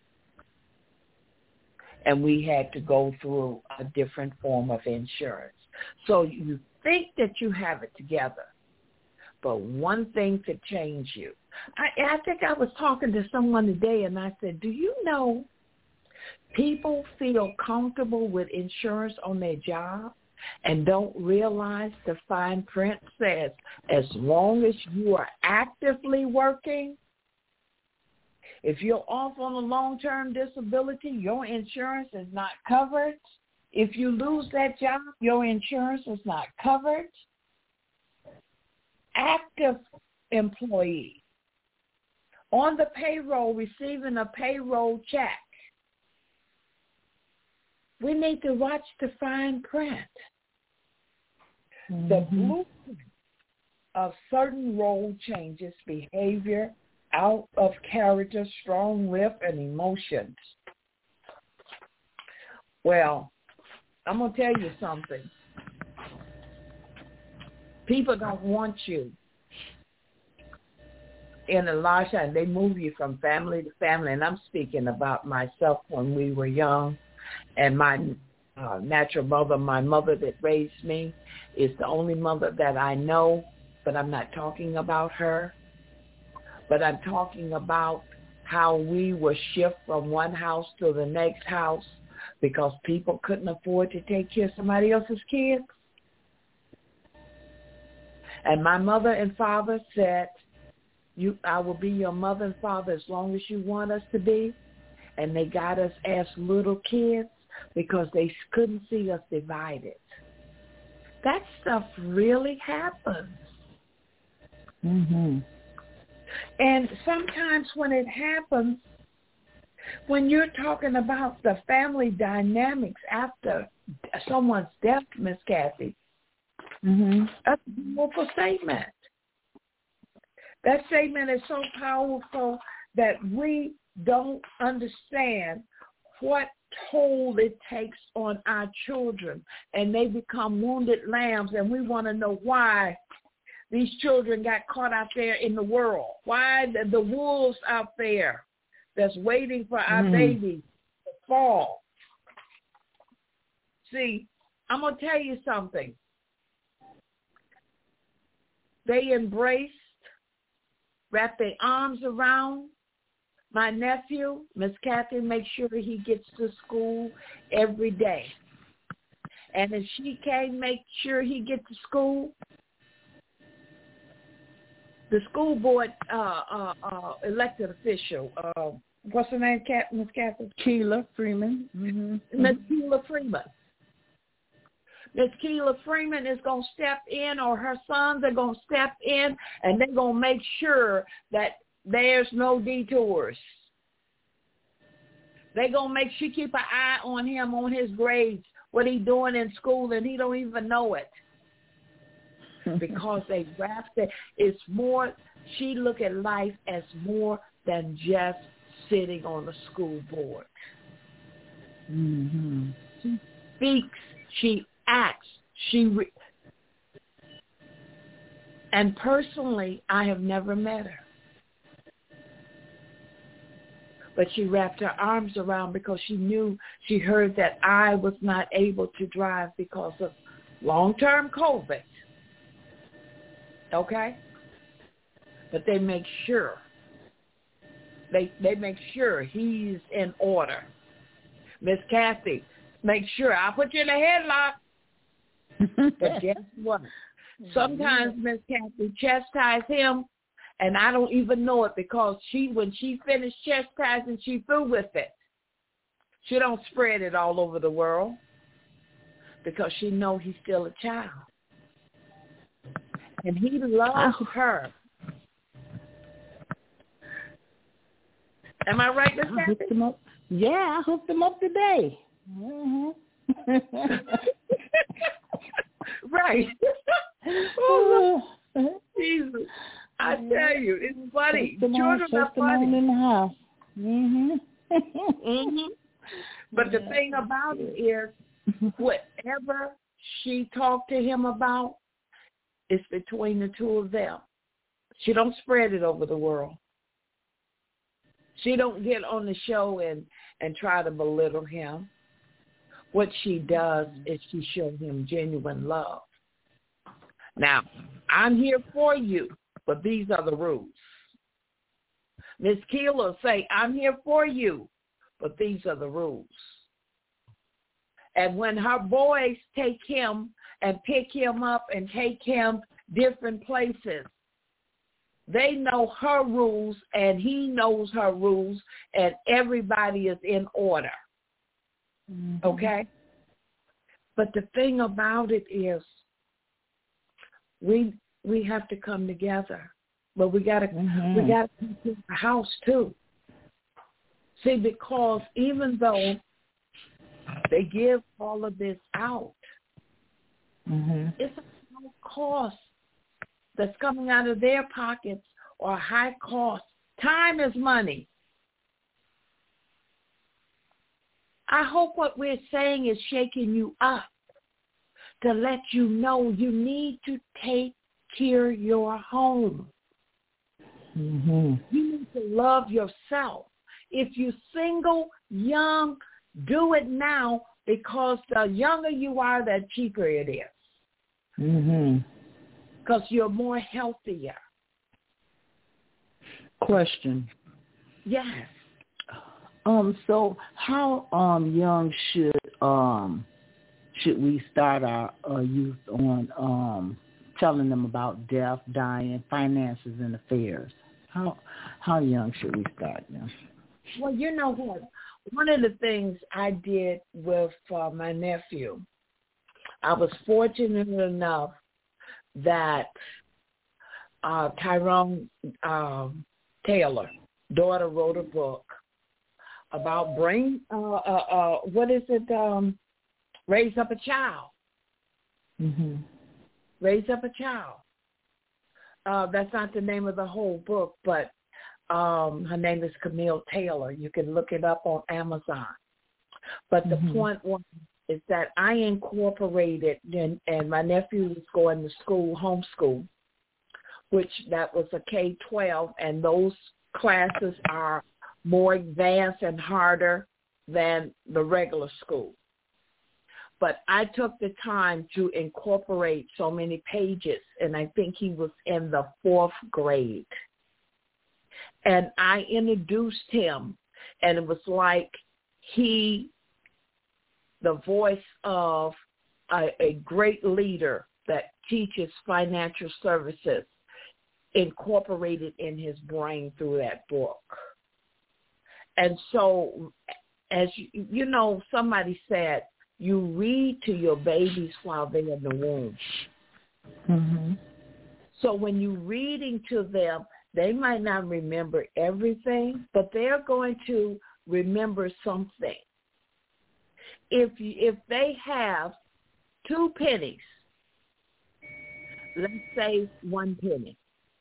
And we had to go through a different form of insurance. So you think that you have it together, but one thing could change you. I think I was talking to someone today, and I said, do you know People feel comfortable with insurance on their job and don't realize the fine print says as long as you are actively working, if you're off on a long-term disability, your insurance is not covered. If you lose that job, your insurance is not covered. Active employee on the payroll receiving a payroll check. We need to watch the fine print. The blueprint of certain role changes, behavior, out of character, strong will, and emotions. Well, I'm going to tell you something. People don't want you in a large time. They move you from family to family, and I'm speaking about myself when we were young, and my natural mother, my mother that raised me, is the only mother that I know, but I'm not talking about her. But I'm talking about how we were shipped from one house to the next house because people couldn't afford to take care of somebody else's kids. And my mother and father said, I will be your mother and father as long as you want us to be. And they got us as little kids because they couldn't see us divided. That stuff really happens. Mm-hmm. And sometimes when it happens, when you're talking about the family dynamics after someone's death, Miss Kathy, that's a powerful statement. That statement is so powerful that we don't understand what toll it takes on our children, and they become wounded lambs, and we want to know why these children got caught out there in the world. Why the wolves out there that's waiting for our babies to fall. See, I'm going to tell you something. They embraced, wrapped their arms around my nephew. Miss Kathy, make sure he gets to school every day. And if she can't make sure he gets to school, the school board elected official, what's her name, Miss Kathy? Keela Freeman. Miss Keela Freeman. Miss Keela Freeman is going to step in, or her sons are going to step in, and they're going to make sure that there's no detours. They're going to make sure keep an eye on him, on his grades, what he's doing in school, and he don't even know it. Because they wrapped it. It's more, she look at life as more than just sitting on the school board. She speaks, she acts, and personally, I have never met her. But she wrapped her arms around because she heard that I was not able to drive because of long-term COVID. Okay? But they make sure. They make sure he's in order. Miss Kathy, make sure. I'll put you in a headlock. But guess what? Sometimes Miss Kathy chastise him, and I don't even know it because when she finished chastising, she threw with it. She don't spread it all over the world because she know he's still a child. And he loves her. Am I right, Miss Kathy? Yeah, I hooked him up today. Right. Oh, Jesus. I tell you, it's funny. Children are funny. In the house. But the thing about it is, whatever she talked to him about, it's between the two of them. She don't spread it over the world. She don't get on the show and try to belittle him. What she does is she shows him genuine love. Now, I'm here for you, but these are the rules. Miss Keela say, I'm here for you, but these are the rules. And when her boys take him and pick him up and take him different places, they know her rules and he knows her rules, and everybody is in order. Mm-hmm. Okay? But the thing about it is we have to come together. But we gotta come to the house too. See, because even though they give all of this out, it's a high cost that's coming out of their pockets, or a high cost. Time is money. I hope what we're saying is shaking you up to let you know you need to take care of your home. You need to love yourself. If you're single, young, do it now, because the younger you are, the cheaper it is. Because you're more healthier. Question. Yes. So how young should we start our youth on telling them about death, dying, finances, and affairs? How young should we start now? Well, you know what? One of the things I did with my nephew, I was fortunate enough that Tyrone Taylor, daughter, wrote a book about raise up a child. Raise up a child. That's not the name of the whole book, but her name is Camille Taylor. You can look it up on Amazon. But the point was is that I incorporated, and my nephew was going to school, homeschool, which that was a K-12, and those classes are more advanced and harder than the regular school. But I took the time to incorporate so many pages, and I think he was in the 4th grade. And I introduced him, and it was like the voice of a great leader that teaches financial services, incorporated in his brain through that book. And so, as you know, somebody said, you read to your babies while they're in the womb. So when you're reading to them, they might not remember everything, but they're going to remember something. If they have 2 pennies, let's say 1 penny.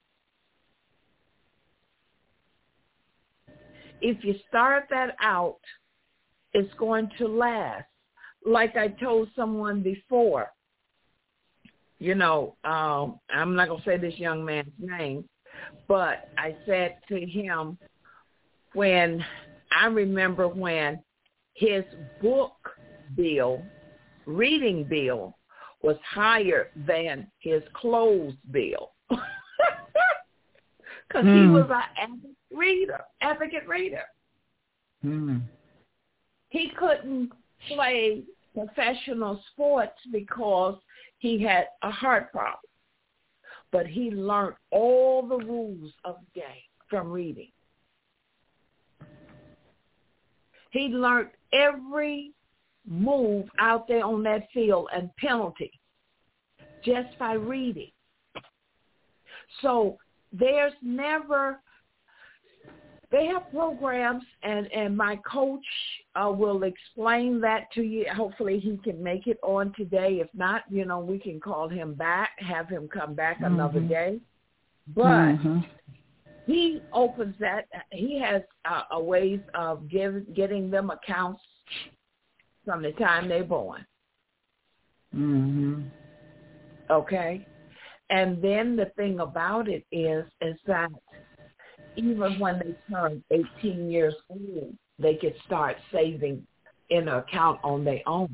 If you start that out, it's going to last. Like I told someone before, you know, I'm not going to say this young man's name, but I said to him, when his book bill, reading bill, was higher than his clothes bill. Because he was an advocate reader. He couldn't play professional sports because he had a heart problem. But he learned all the rules of the game from reading. He learned every move out there on that field and penalty just by reading. So there's never, they have programs, and my coach will explain that to you. Hopefully he can make it on today. If not, you know, we can call him back, have him come back another day. But he opens that. He has a ways of getting them accounts from the time they're born. Okay? And then the thing about it is that even when they turn 18 years old, they could start saving in an account on their own.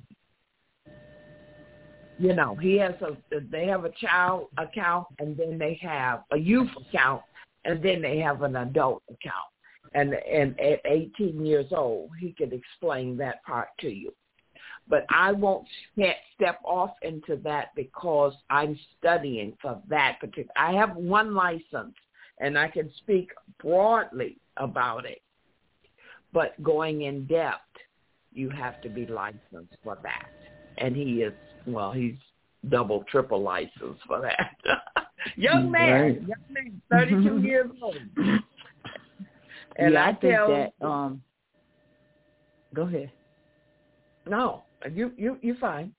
You know, they have a child account, and then they have a youth account, and then they have an adult account. And at 18 years old, he could explain that part to you. But I can't step off into that because I'm studying for that particular. I have one license, and I can speak broadly about it. But going in depth, you have to be licensed for that. And he's double, triple licensed for that. young man, 32 years old. And yeah, I think tell that. Go ahead. No, you're fine.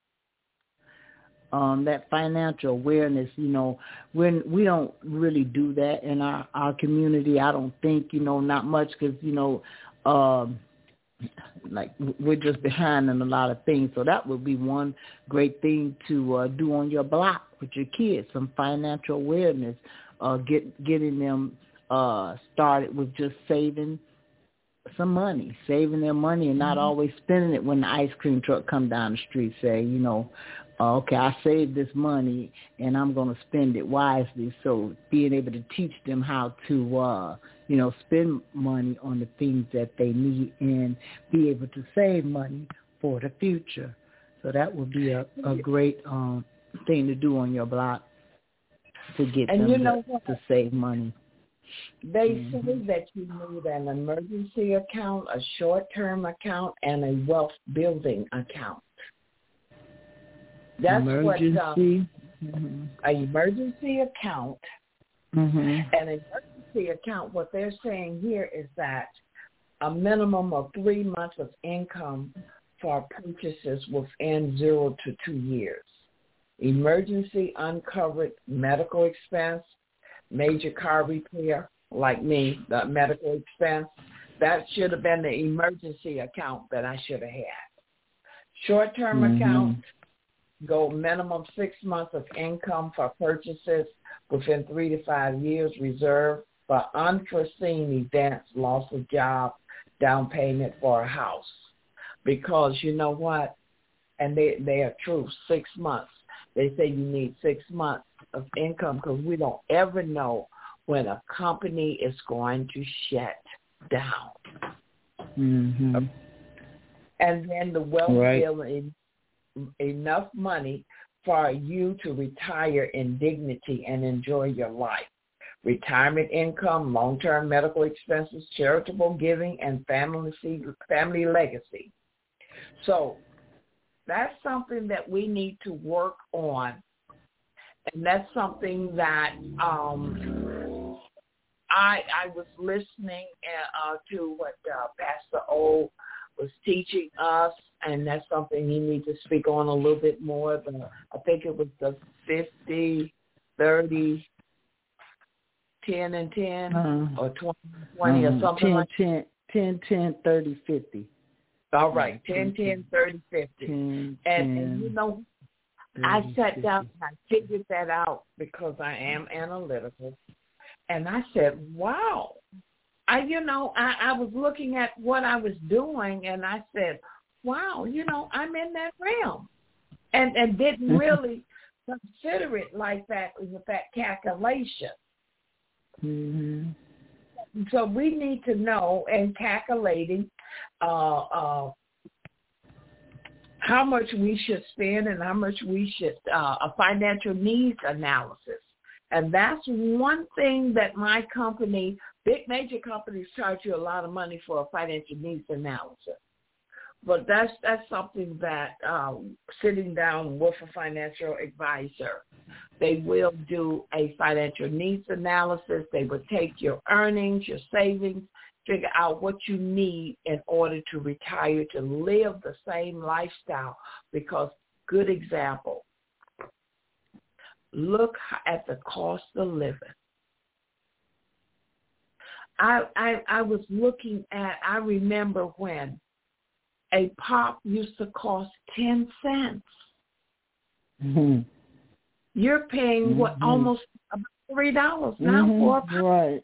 That financial awareness, when we don't really do that in our community, I don't think, not much because, like we're just behind in a lot of things. So that would be one great thing to do on your block with your kids, some financial awareness, getting them started with just saving their money and not always spending it when the ice cream truck come down the street, say, okay, I saved this money and I'm going to spend it wisely. So being able to teach them how to, spend money on the things that they need and be able to save money for the future. So that would be a great thing to do on your block to get them to save money. They say that you need an emergency account, a short-term account, and a wealth-building account. That's emergency. An emergency account. An emergency account, what they're saying here is that a minimum of 3 months of income for purchases within 0 to 2 years. Emergency uncovered medical expense, major car repair, like me, the medical expense, that should have been the emergency account that I should have had. Short-term account, go minimum 6 months of income for purchases within 3 to 5 years, reserved for unforeseen events, loss of job, down payment for a house. Because you know what? And they are true, 6 months. They say you need 6 months of income because we don't ever know when a company is going to shut down. And then the wealth building, enough money for you to retire in dignity and enjoy your life. Retirement income, long-term medical expenses, charitable giving, and family legacy. So that's something that we need to work on. And that's something that I was listening to what Pastor O was teaching us, and that's something you need to speak on a little bit more. I think it was the 50, 30, 10 and 10, or 20, or something 10, like 10, 10, 10, 30, 50. All right, 10, 10, 30, 50. 10, and you know, 30, I sat down and I figured that out because I am analytical. And I said, wow. I was looking at what I was doing, and I said, wow, I'm in that realm. And didn't really consider it like that with that calculation. So we need to know in calculating how much we should spend and how much we should, a financial needs analysis. And that's one thing that my company, big major companies, charge you a lot of money for a financial needs analysis. But that's something that sitting down with a financial advisor, they will do a financial needs analysis. They will take your earnings, your savings, figure out what you need in order to retire, to live the same lifestyle. Because, good example, look at the cost of living. I was looking at, I remember when a pop used to cost 10 cents. You're paying almost about $3 now for a pop. Right.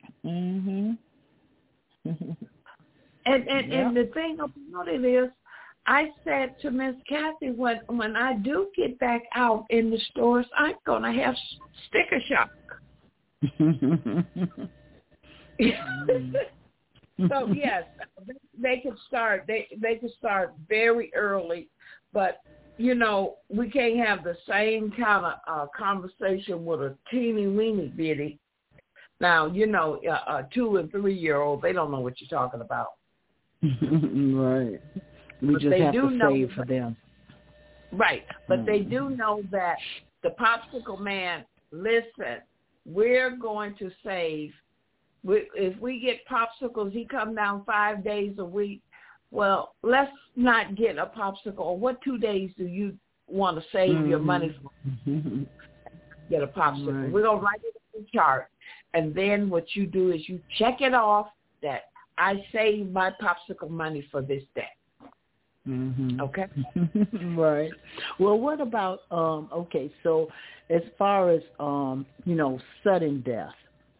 And the thing about it is, I said to Miss Kathy, when I do get back out in the stores, I'm going to have sticker shock. So yes, they could start. They could start very early, but you know we can't have the same kind of conversation with a teeny weeny bitty. Now you know a 2 and 3 year old, they don't know what you're talking about. Right. We but just they have do to know save for them. Right, but they do know that the popsicle man. Listen, we're going to save. If we get popsicles, he come down 5 days a week. Well, let's not get a popsicle. What 2 days do you want to save your money for? Get a popsicle. Right. We're going to write it on the chart. And then what you do is you check it off that I saved my popsicle money for this day. Mm-hmm. Okay? Right. Well, what about, okay, so as far as, you know, sudden death,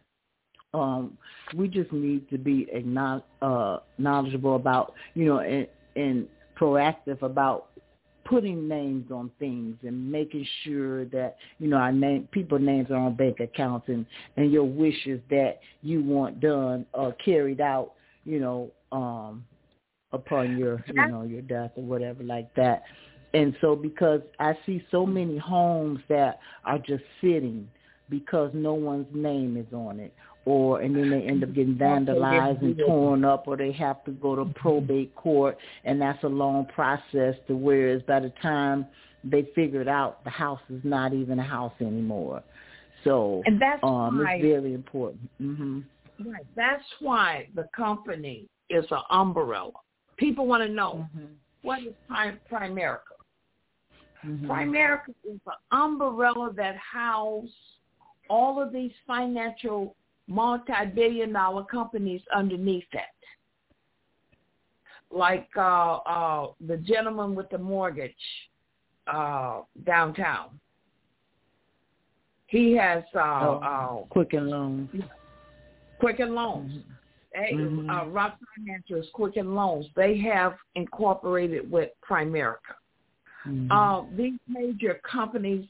we just need to be knowledgeable about, you know, and proactive about putting names on things and making sure that, you know, people's names are on bank accounts and your wishes that you want done or carried out, you know, upon your, you know, your death or whatever like that. And so because I see so many homes that are just sitting because no one's name is on it, and then they end up getting vandalized and torn up, or they have to go to probate court, and that's a long process to whereas by the time they figure it out, the house is not even a house anymore. So and that's why, it's very important. Mm-hmm. Right. That's why the company is an umbrella. People want to know, what is Primerica? Primerica is an umbrella that houses all of these financial multi-billion-dollar companies underneath it. Like the gentleman with the mortgage downtown. He has Quicken Loans. Quicken Loans. Rock Financial is Quicken Loans. They have incorporated with Primerica. These major companies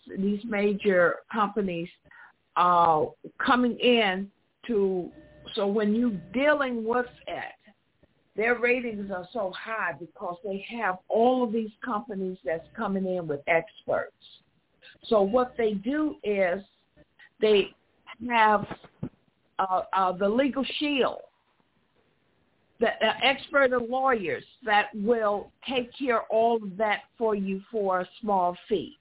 coming in so when you're dealing with it, their ratings are so high because they have all of these companies that's coming in with experts. So what they do is they have the legal shield, the expert lawyers that will take care of all of that for you for a small fee.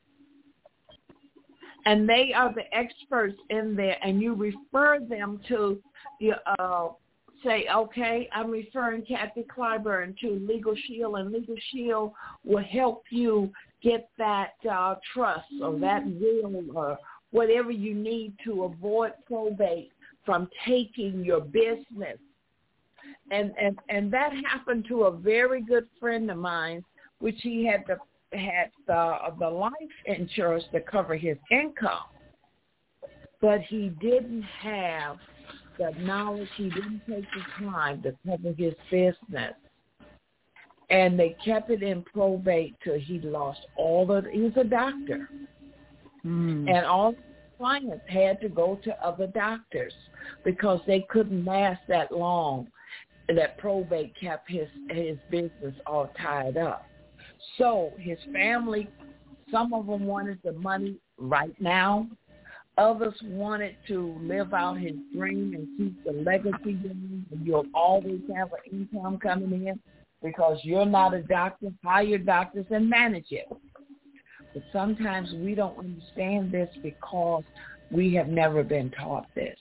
And they are the experts in there, and you refer them to, say, okay, I'm referring Kathy Clyburn to Legal Shield, and Legal Shield will help you get that trust or that will or whatever you need to avoid probate from taking your business. And that happened to a very good friend of mine, which he had the life insurance to cover his income, but he didn't have the knowledge. He didn't take the time to cover his business, and they kept it in probate till he lost all of. He was a doctor, and all his clients had to go to other doctors because they couldn't last that long. That probate kept his business all tied up. So his family, some of them wanted the money right now. Others wanted to live out his dream and keep the legacy going. And you'll always have an income coming in because you're not a doctor. Hire doctors and manage it. But sometimes we don't understand this because we have never been taught this.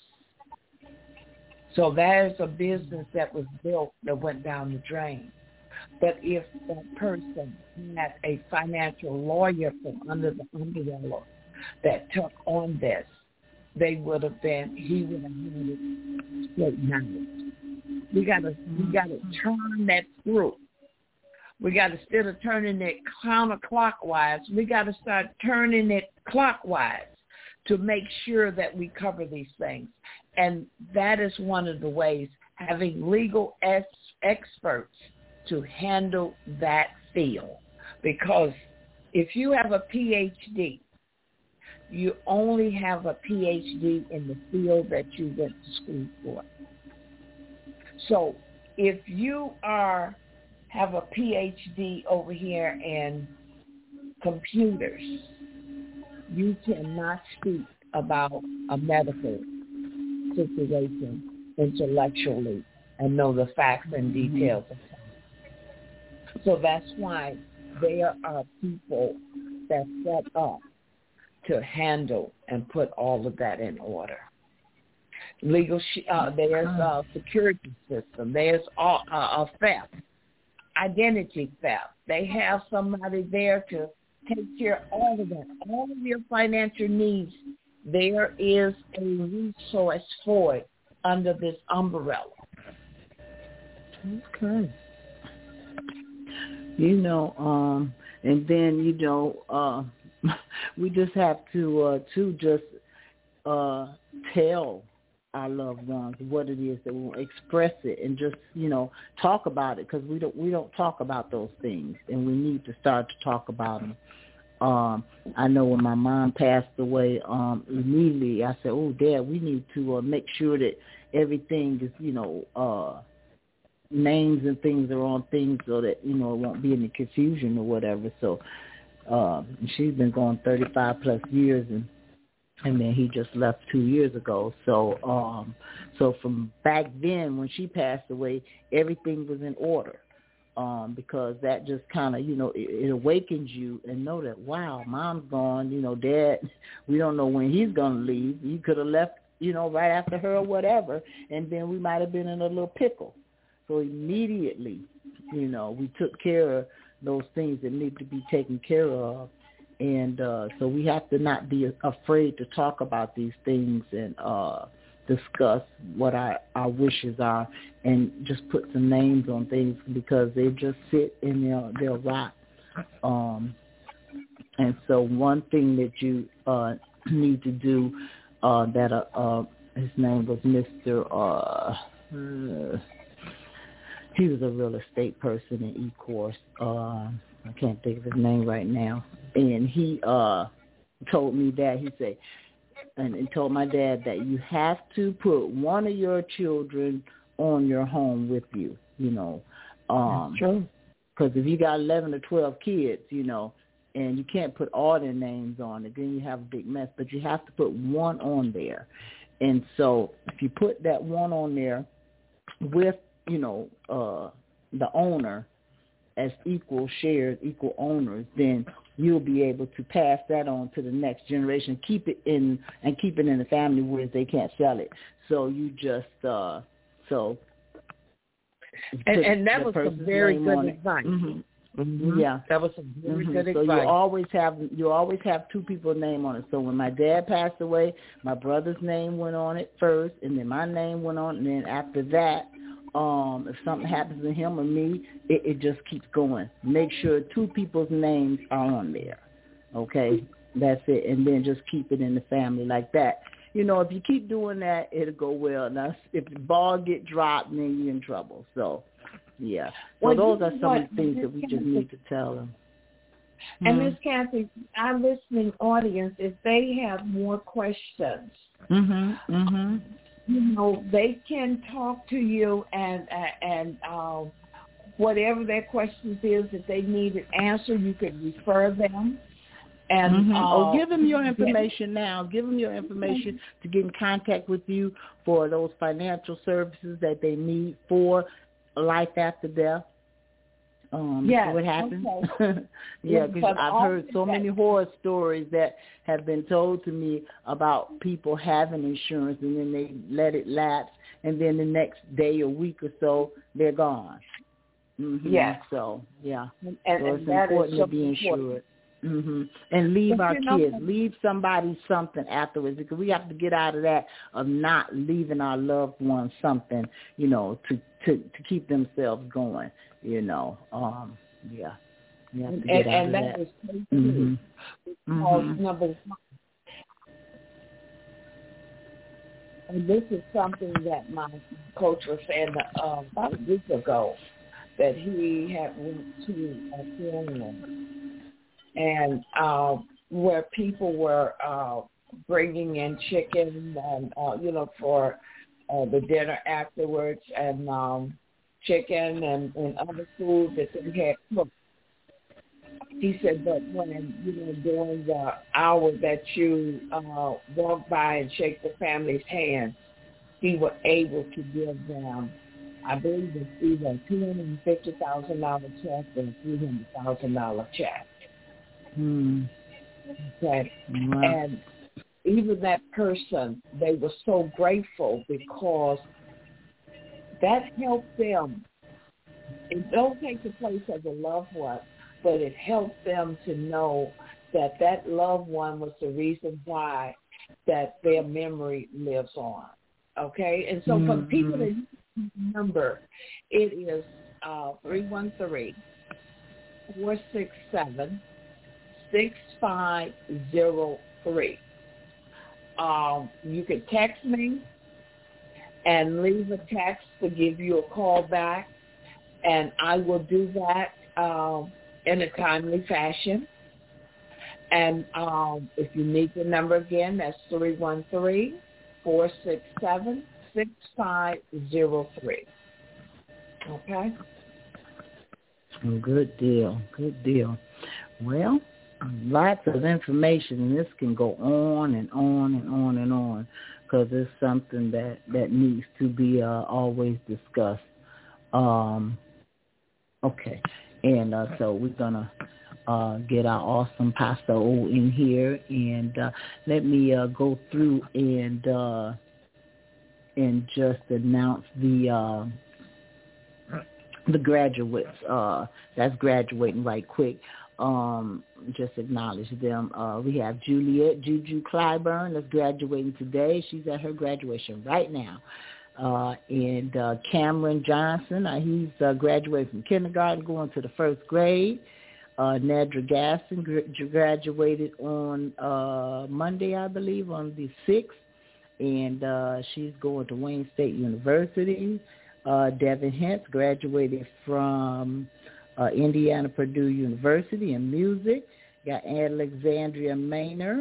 So there's a business that was built that went down the drain. But if that person had a financial lawyer from under the umbrella that took on this, he would have had it straightened out. We got to turn that through. We got to, instead of turning it counterclockwise, we got to start turning it clockwise to make sure that we cover these things. And that is one of the ways, having legal experts to handle that field. Because if you have a PhD, you only have a PhD in the field that you went to school for. So if you have a PhD over here in computers, you cannot speak about a medical situation intellectually and know the facts and details of it. So that's why there are people that set up to handle and put all of that in order. There's a security system. There's a theft, identity theft. They have somebody there to take care of all of that, all of your financial needs. There is a resource for it under this umbrella. Okay. And then, we just have to tell our loved ones what it is that we want, express it, and just talk about it, because we don't talk about those things, and we need to start to talk about them. I know when my mom passed away, immediately I said, "Oh, Dad, we need to make sure that everything is names and things are on things so that it won't be any confusion or whatever." So she's been gone 35 plus years, and then he just left 2 years ago. So from back then when she passed away, everything was in order, because that just kind of, it awakens you and know that, wow, Mom's gone, Dad, we don't know when he's going to leave. He could have left, right after her or whatever, and then we might have been in a little pickle. So immediately, we took care of those things that need to be taken care of. And so we have to not be afraid to talk about these things and discuss what our wishes are, and just put some names on things, because they just sit and they'll rot. And so one thing that you need to do, his name was Mr. He was a real estate person in E-Course. I can't think of his name right now. And he told me that, he said, and told my dad that you have to put one of your children on your home with you, True. Because if you got 11 or 12 kids, and you can't put all their names on it, then you have a big mess. But you have to put one on there. And so if you put that one on there with, the owner as equal owners, then you'll be able to pass that on to the next generation, keep it in the family where they can't sell it. So you just and that was some very good advice. Mm-hmm. Mm-hmm. Yeah, that was some very good advice. So you always have two people's name on it. So when my dad passed away, my brother's name went on it first, and then my name went on, and then after that, if something happens to him or me, it just keeps going. Make sure two people's names are on there. Okay, that's it, and then just keep it in the family like that. If you keep doing that, it'll go well. Now, if the ball get dropped, then you're in trouble. So, yeah. So those are some of the things that we just need to tell them. And Ms. Kathy, our listening audience, if they have more questions, they can talk to you, and whatever their questions is, if they need an answer, you can refer them. And give them your information now. Give them your information to get in contact with you for those financial services that they need for life after death. What happens? Okay. Because I've heard so many horror stories that have been told to me about people having insurance, and then they let it lapse, and then the next day or week or so, they're gone. Mm-hmm. Yeah. So, yeah. And so it's important to be insured. Mm-hmm. And leave our kids, leave somebody something afterwards, because we have to get out of that of not leaving our loved ones something, to keep themselves going, Yeah. You have to get out of that. Is so true. Number one. And this is something that my coach was saying about a week ago, that he had went to a funeral, and where people were bringing in chicken and for the dinner afterwards, and chicken and other food that they had cooked. He said, but when, during the hour that you walk by and shake the family's hands, he was able to give them, I believe it's either a $250,000 check or a $300,000 check. Okay. Wow. And even that person, they were so grateful because that helped them. It don't take the place of a loved one, but it helped them to know that that loved one was the reason why that their memory lives on. Okay? And so for people to remember, it is 313-467-6503. You can text me and leave a text to give you a call back, and I will do that in a timely fashion. And if you need the number again, that's 313-467-6503. Okay? Good deal. Good deal. Well, lots of information, and this can go on and on and on and on, because it's something that needs to be always discussed. Okay, and so we're going to get our awesome Pastor O in here, and let me go through and just announce the graduates that's graduating right quick. Just acknowledge them. We have Juliet Juju Clyburn that's graduating today. She's at her graduation right now. And Cameron Johnson, he's graduating from kindergarten, going to the first grade. Nedra Gaston graduated on Monday, I believe, on the 6th, and she's going to Wayne State University. Devin Hentz graduated from Indiana Purdue University in music. Got Alexandria Maynard,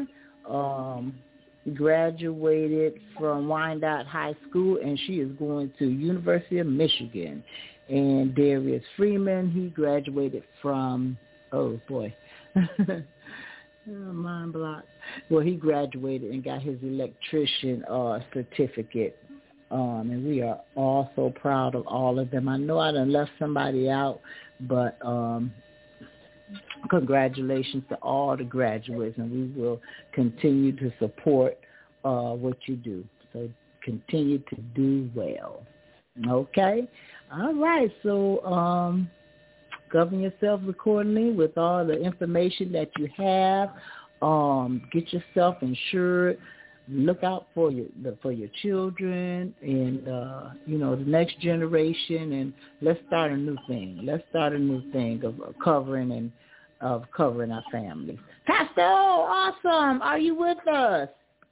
graduated from Wyandotte High School, and she is going to University of Michigan. And Darius Freeman, he graduated from, mind blocked. Well, he graduated and got his electrician certificate. And we are all so proud of all of them. I know I done left somebody out, but congratulations to all the graduates, and we will continue to support what you do. So continue to do well. Okay? All right. So govern yourself accordingly with all the information that you have. Get yourself insured. Look out for your children and the next generation, and let's start a new thing. Let's start a new thing of covering our families. Pastor, awesome! Are you with us?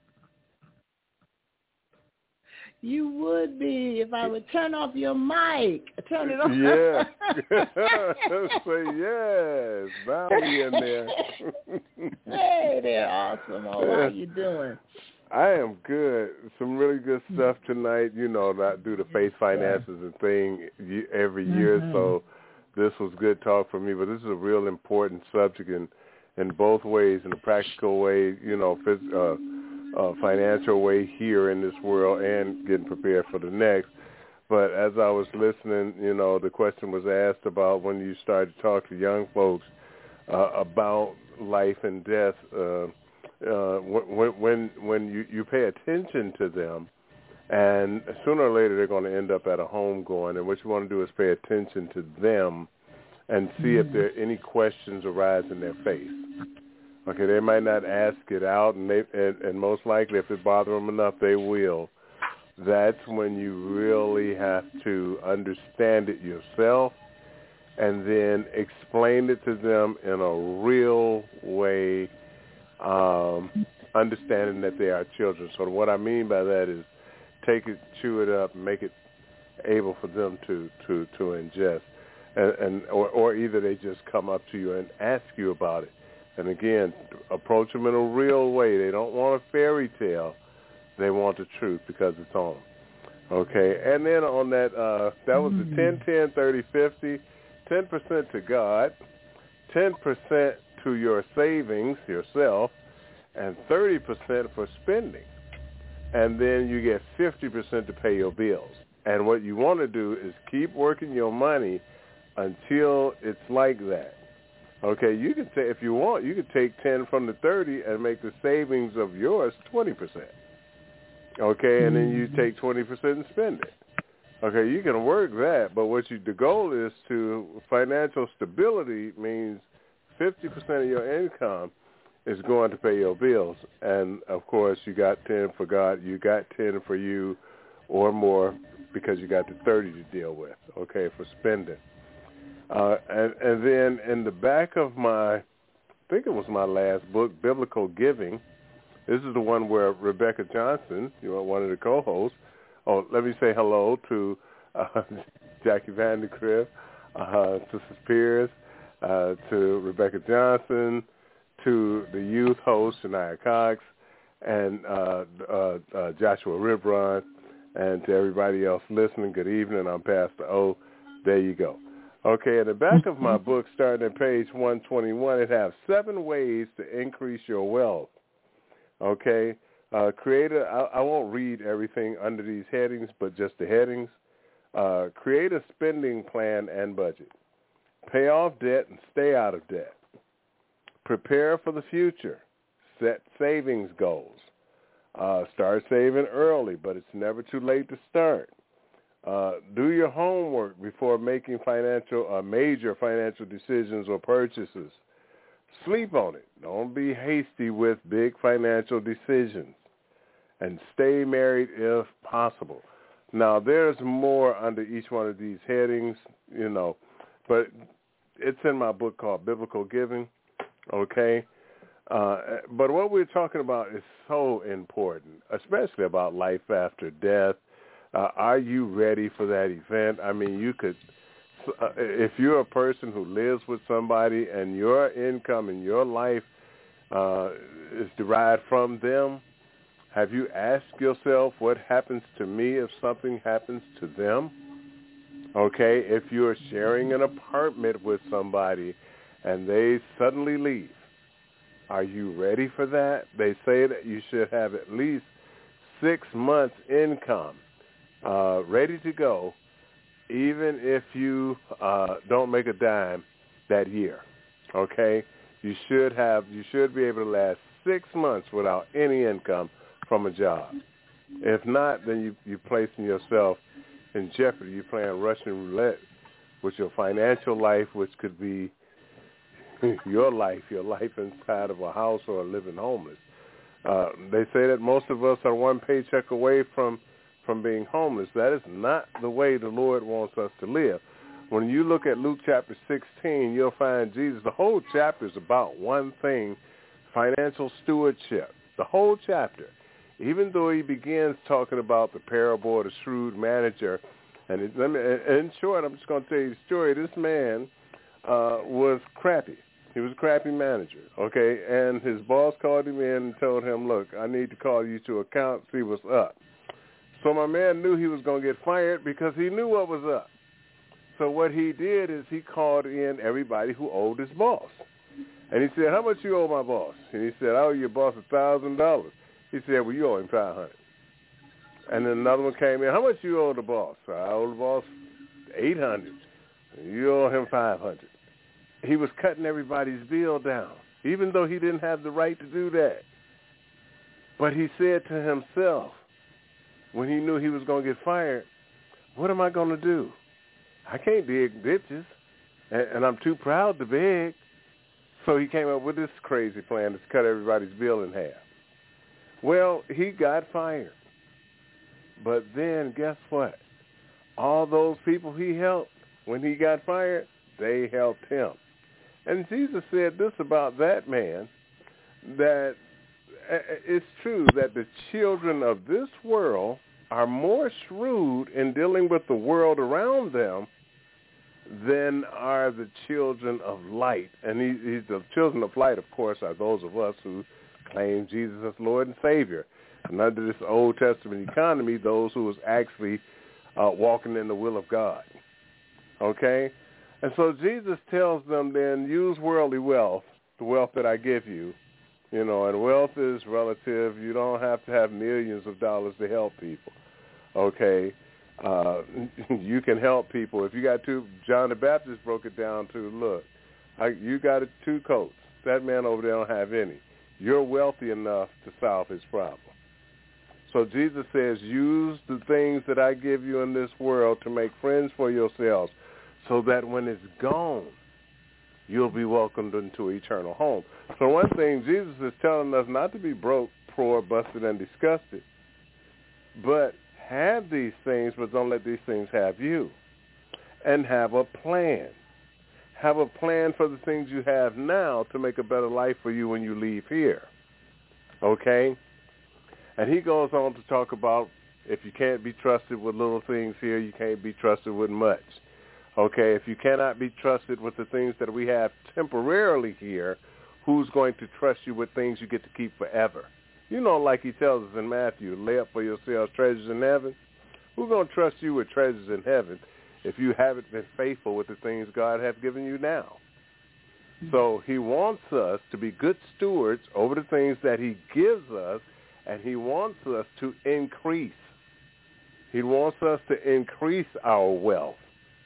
You would be if I would turn off your mic. Turn it off. Yes. Say yes. Bounty in there. Hey there, awesome. Oh, how you doing? I am good. Some really good stuff tonight. I do the faith, finances, and thing every year, so this was good talk for me. But this is a real important subject in both ways, in a practical way, financial way here in this world, and getting prepared for the next. But as I was listening, the question was asked about when you started to talk to young folks about life and death. When you pay attention to them, and sooner or later they're going to end up at a home going, and what you want to do is pay attention to them and see if there are any questions arise in their face. Okay, they might not ask it out, and most likely if it bothers them enough, they will. That's when you really have to understand it yourself and then explain it to them in a real way, understanding that they are children. So what I mean by that is take it, chew it up, make it able for them to ingest, or either they just come up to you and ask you about it. And again, approach them in a real way. They don't want a fairy tale. They want the truth because it's on them. Okay, and then on that, that was the 10, 10, 30, 50, 10% to God, 10% to your savings, yourself, and 30% for spending. And then you get 50% to pay your bills. And what you want to do is keep working your money until it's like that. Okay, you can take, if you want, you could take 10 from the 30 and make the savings of yours 20%. Okay, and then you take 20% and spend it. Okay, you can work that, but the goal is to financial stability means 50% of your income is going to pay your bills. And, of course, you got 10 for God, you got 10 for you or more because you got the 30 to deal with, okay, for spending. And then in the back of I think it was my last book, Biblical Giving, this is the one where Rebecca Johnson, one of the co-hosts, let me say hello to Jackie Vandercliff, to Sister Pierce, to Rebecca Johnson, to the youth host, Shania Cox, and Joshua Ribron, and to everybody else listening, good evening. I'm Pastor O. There you go. Okay, in the back of my book, starting at page 121, it has 7 ways to increase your wealth. Okay, I won't read everything under these headings, but just the headings. Create a spending plan and budget. Pay off debt and stay out of debt. Prepare for the future. Set savings goals. Start saving early, but it's never too late to start. Do your homework before making major financial decisions or purchases. Sleep on it. Don't be hasty with big financial decisions. And stay married if possible. Now, there's more under each one of these headings, but it's in my book called Biblical Giving, okay? But what we're talking about is so important, especially about life after death. Are you ready for that event? I mean, you could, if you're a person who lives with somebody and your income and your life is derived from them, have you asked yourself what happens to me if something happens to them? Okay, if you're sharing an apartment with somebody and they suddenly leave, are you ready for that? They say that you should have at least 6 months income ready to go, even if you don't make a dime that year. Okay, you should be able to last 6 months without any income from a job. If not, then you're placing yourself in jeopardy. You're playing Russian roulette with your financial life, which could be your life inside of a house or living homeless. They say that most of us are one paycheck away from being homeless. That is not the way the Lord wants us to live. When you look at Luke chapter 16, you'll find Jesus, the whole chapter is about one thing, financial stewardship. The whole chapter. Even though he begins talking about the parable of the shrewd manager, and in short, I'm just going to tell you the story. This man was crappy. He was a crappy manager, okay? And his boss called him in and told him, look, I need to call you to account, see what's up. So my man knew he was going to get fired because he knew what was up. So what he did is he called in everybody who owed his boss. And he said, how much you owe my boss? And he said, I owe your boss $1,000. He said, well, you owe him $500. And then another one came in, how much you owe the boss? I owe the boss $800. You owe him $500. He was cutting everybody's bill down, even though he didn't have the right to do that. But he said to himself, when he knew he was going to get fired, what am I going to do? I can't dig ditches, and I'm too proud to beg. So he came up with this crazy plan to cut everybody's bill in half. Well, he got fired. But then guess what? All those people he helped when he got fired, they helped him. And Jesus said this about that man, that it's true that the children of this world are more shrewd in dealing with the world around them than are the children of light. And the children of light, of course, are those of us who claim Jesus as Lord and Savior. And under this Old Testament economy, those who was actually walking in the will of God. Okay? And so Jesus tells them then, use worldly wealth, the wealth that I give you. You know, and wealth is relative. You don't have to have millions of dollars to help people. Okay? You can help people. If you got John the Baptist broke it down to, look, you got 2 coats. That man over there don't have any. You're wealthy enough to solve his problem. So Jesus says, use the things that I give you in this world to make friends for yourselves so that when it's gone, you'll be welcomed into eternal home. So one thing Jesus is telling us not to be broke, poor, busted, and disgusted, but have these things, but don't let these things have you. And have a plan. Have a plan for the things you have now to make a better life for you when you leave here. Okay? And he goes on to talk about if you can't be trusted with little things here, you can't be trusted with much. Okay, if you cannot be trusted with the things that we have temporarily here, who's going to trust you with things you get to keep forever? You know, like he tells us in Matthew, lay up for yourselves treasures in heaven. Who's going to trust you with treasures in heaven if you haven't been faithful with the things God has given you now? So he wants us to be good stewards over the things that he gives us, and he wants us to increase. He wants us to increase our wealth,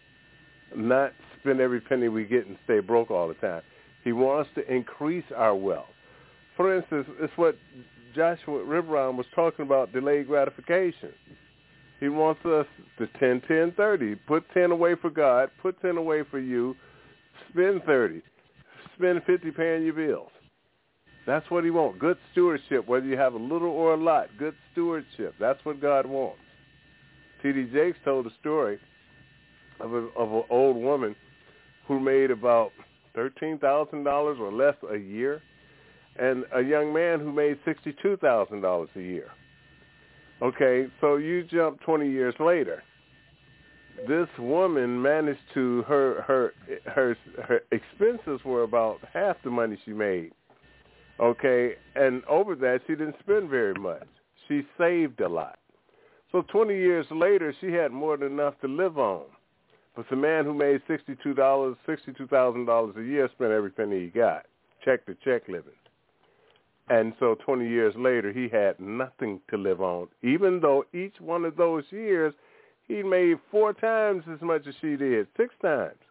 not spend every penny we get and stay broke all the time. He wants to increase our wealth. For instance, it's what Joshua Riveron was talking about, delayed gratification. He wants us to 10, 10, 30. Put 10 away for God. Put 10 away for you. Spend 30. Spend 50 paying your bills. That's what he wants. Good stewardship, whether you have a little or a lot. Good stewardship. That's what God wants. T.D. Jakes told a story of an old woman who made about $13,000 or less a year, and a young man who made $62,000 a year. Okay, so you jump 20 years later. This woman managed to, her expenses were about half the money she made. Okay, and over that, she didn't spend very much. She saved a lot. So 20 years later, she had more than enough to live on. But the man who made $62,000 a year spent every penny he got, check to check living. And so 20 years later, he had nothing to live on, even though each one of those years, he made 4 times as much as she did, 6 times,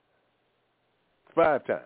5 times.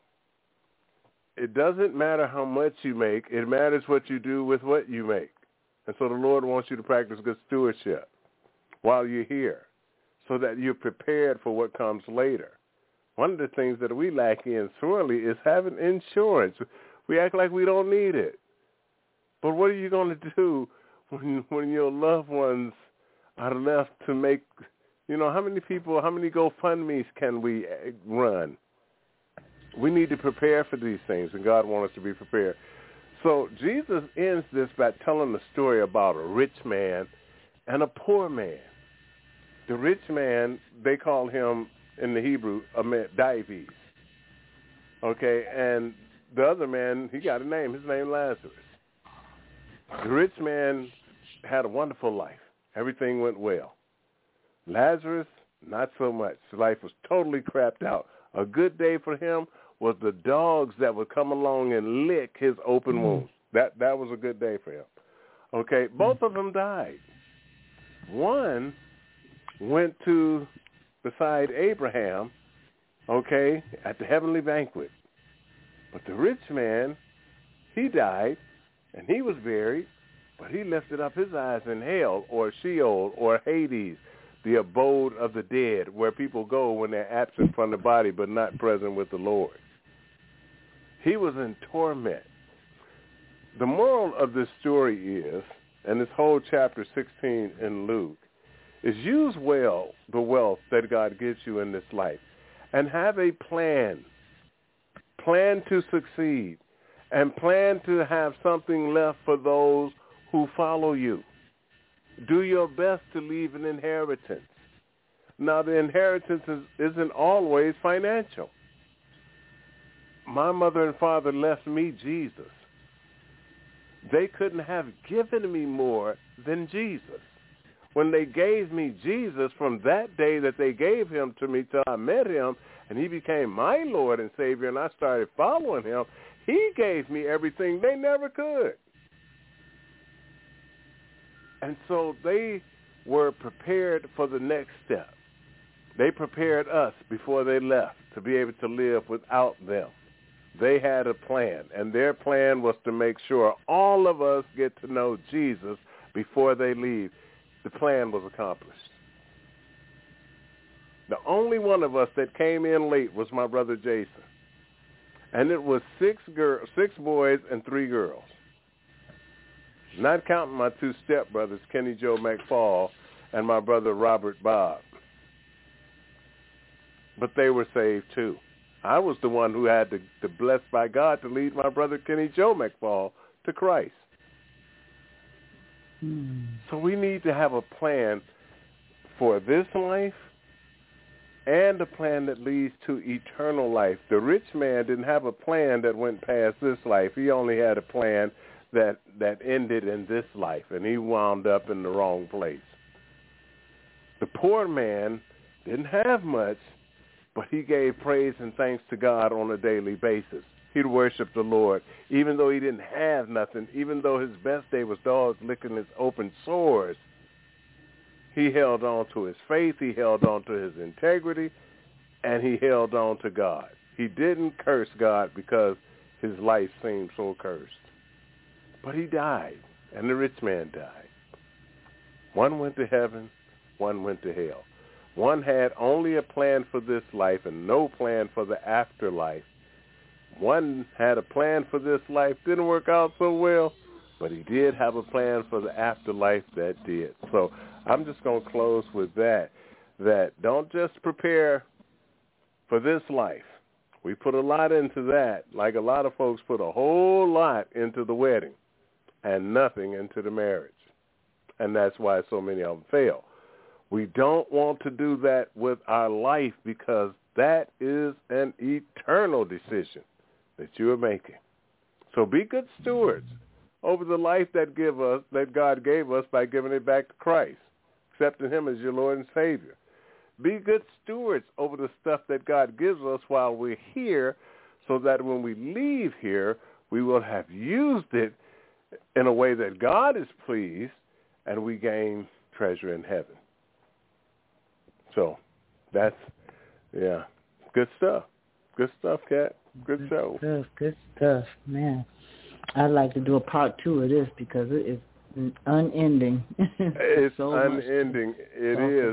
It doesn't matter how much you make. It matters what you do with what you make. And so the Lord wants you to practice good stewardship while you're here so that you're prepared for what comes later. One of the things that we lack in sorely is having insurance. We act like we don't need it. But what are you going to do when your loved ones are left to make, how many GoFundMes can we run? We need to prepare for these things, and God wants us to be prepared. So Jesus ends this by telling the story about a rich man and a poor man. The rich man, they call him in the Hebrew, Dives. Okay, and the other man, he got a name. His name Lazarus. The rich man had a wonderful life. Everything went well. Lazarus, not so much. His life was totally crapped out. A good day for him was the dogs that would come along and lick his open wounds. That was a good day for him. Okay, both of them died. One went to beside Abraham, okay, at the heavenly banquet. But the rich man, he died, and he was buried, but he lifted up his eyes in hell, or Sheol, or Hades, the abode of the dead, where people go when they're absent from the body but not present with the Lord. He was in torment. The moral of this story is, and this whole chapter 16 in Luke, is use well the wealth that God gives you in this life and have a plan. Plan to succeed and plan to have something left for those who follow you. Do your best to leave an inheritance. Now, the inheritance isn't always financial. My mother and father left me Jesus. they couldn't have given me more than Jesus. When they gave me Jesus, from that day that they gave him to me till I met him, and he became my Lord and Savior, and I started following him, he gave me everything they never could. And so they were prepared for the next step. They prepared us before they left to be able to live without them. They had a plan, and their plan was to make sure all of us get to know Jesus before they leave. The plan was accomplished. The only one of us that came in late was my brother Jason. And it was 6 boys and 3 girls. Not counting my 2 stepbrothers, Kenny Joe McFall and my brother Robert Bob. But they were saved too. I was the one who had to blessed by God to lead my brother Kenny Joe McFall to Christ. So we need to have a plan for this life and a plan that leads to eternal life. The rich man didn't have a plan that went past this life. He only had a plan that ended in this life, and he wound up in the wrong place. The poor man didn't have much, but he gave praise and thanks to God on a daily basis. He'd worship the Lord, even though he didn't have nothing, even though his best day was dogs licking his open sores. He held on to his faith, he held on to his integrity, and he held on to God. He didn't curse God because his life seemed so cursed. But he died, and the rich man died. One went to heaven, one went to hell. One had only a plan for this life and no plan for the afterlife. One had a plan for this life, didn't work out so well, but he did have a plan for the afterlife that did. So I'm just going to close with that don't just prepare for this life. We put a lot into that, like a lot of folks put a whole lot into the wedding and nothing into the marriage. And that's why so many of them fail. We don't want to do that with our life because that is an eternal decision that you are making. So be good stewards over the life that God gave us by giving it back to Christ, accepting him as your Lord and Savior. Be good stewards over the stuff that God gives us while we're here so that when we leave here, we will have used it in a way that God is pleased and we gain treasure in heaven. So that's, good stuff. Good stuff, Kat. Good show. Good stuff, man. I'd like to do a part 2 of this because it is unending. It's so unending. It is.